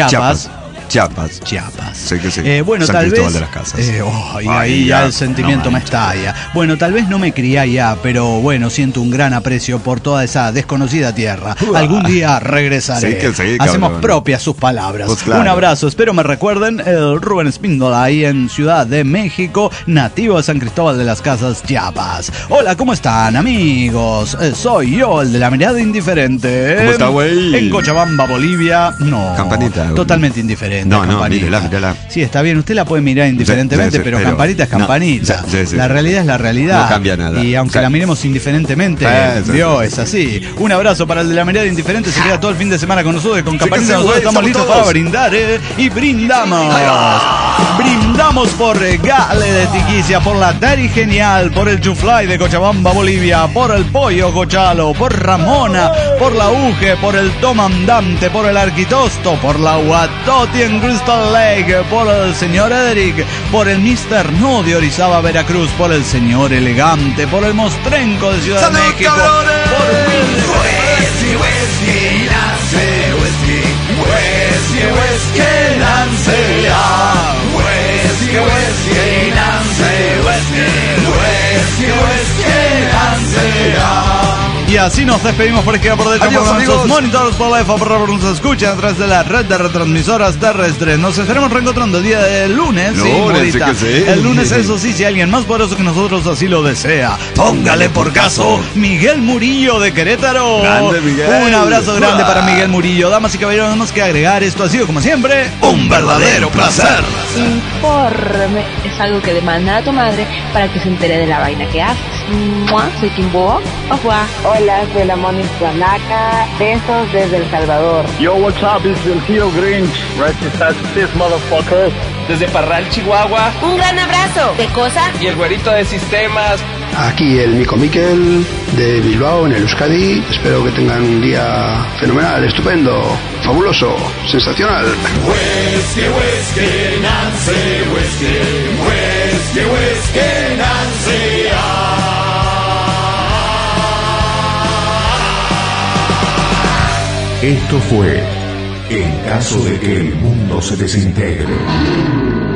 D: Sé que sí.
C: Bueno,
D: San
C: tal
D: Cristóbal
C: vez.
D: de las Casas.
C: Y ahí ya el sentimiento me estalla. Bueno, tal vez no me crié allá, pero bueno, siento un gran aprecio por toda esa desconocida tierra. Algún día regresaré.
D: Sí que sí,
C: Hacemos
D: cabrón.
C: propias sus palabras.
D: Pues claro.
C: Un abrazo, espero me recuerden. El Rubén Espíndola, ahí en Ciudad de México, nativo de San Cristóbal de las Casas, Chiapas. Hola, ¿cómo están, amigos? Soy yo, el de la mirada indiferente.
D: ¿Cómo está, güey?
C: En Cochabamba, Bolivia. No.
D: Campanita.
C: Totalmente indiferente.
D: No,
C: Campanita.
D: mírala.
C: Sí, está bien, usted la puede mirar indiferentemente,
D: Sí,
C: pero
D: pero
C: campanita es campanita.
D: sí.
C: La realidad es la realidad.
D: No cambia nada.
C: Y aunque
D: Sí.
C: la miremos indiferentemente, es así. Un abrazo para el de la mirada indiferente, se queda todo el fin de semana con nosotros y con campanita.
D: sí,
C: Nosotros
D: güey,
C: estamos listos
D: todos.
C: para brindar, y brindamos. Brindamos por Gale de Tiquicia, por la Dari Genial, por el Chuflay de Cochabamba, Bolivia, por el Pollo Cochalo, por Ramona, por la Uge, por el Tomandante, por el Arquitosto, por la Huatoti en Crystal Lake, por el señor Edric, por el Mr. No de Orizaba, Veracruz, por el señor Elegante, por el Mostrenco de Ciudad de México, Y así nos despedimos por izquierda, por derecha,
D: Adiós,
C: por nuestros
D: amigos.
C: monitores, por la por nos escuchan a través de la red de retransmisoras terrestres. Nos estaremos reencontrando el día de lunes.
D: Lunes, sí que sí.
C: El lunes, eso sí, si alguien más poderoso que nosotros así lo desea. Póngale por caso Miguel Murillo de Querétaro.
D: Grande, Miguel.
C: Un abrazo grande para Miguel Murillo. Damas y caballeros, no tenemos que agregar. Esto ha sido, como siempre, un verdadero placer.
H: Informe es algo que demanda a tu madre para que se entere de la vaina que haces. ¡Mua! Soy Kimbo.
I: Hola, soy la Moni Guanaca. Besos desde El Salvador.
J: Yo, what's up? It's el tío Grinch. Right, this motherfucker. Desde Parral, Chihuahua.
H: Un gran abrazo. ¿De cosa?
J: Y el güerito de sistemas.
K: Aquí el Mico Miquel de Bilbao, en el Euskadi. Espero que tengan un día fenomenal, estupendo, fabuloso, sensacional.
A: Esto fue En caso de que el mundo se desintegre.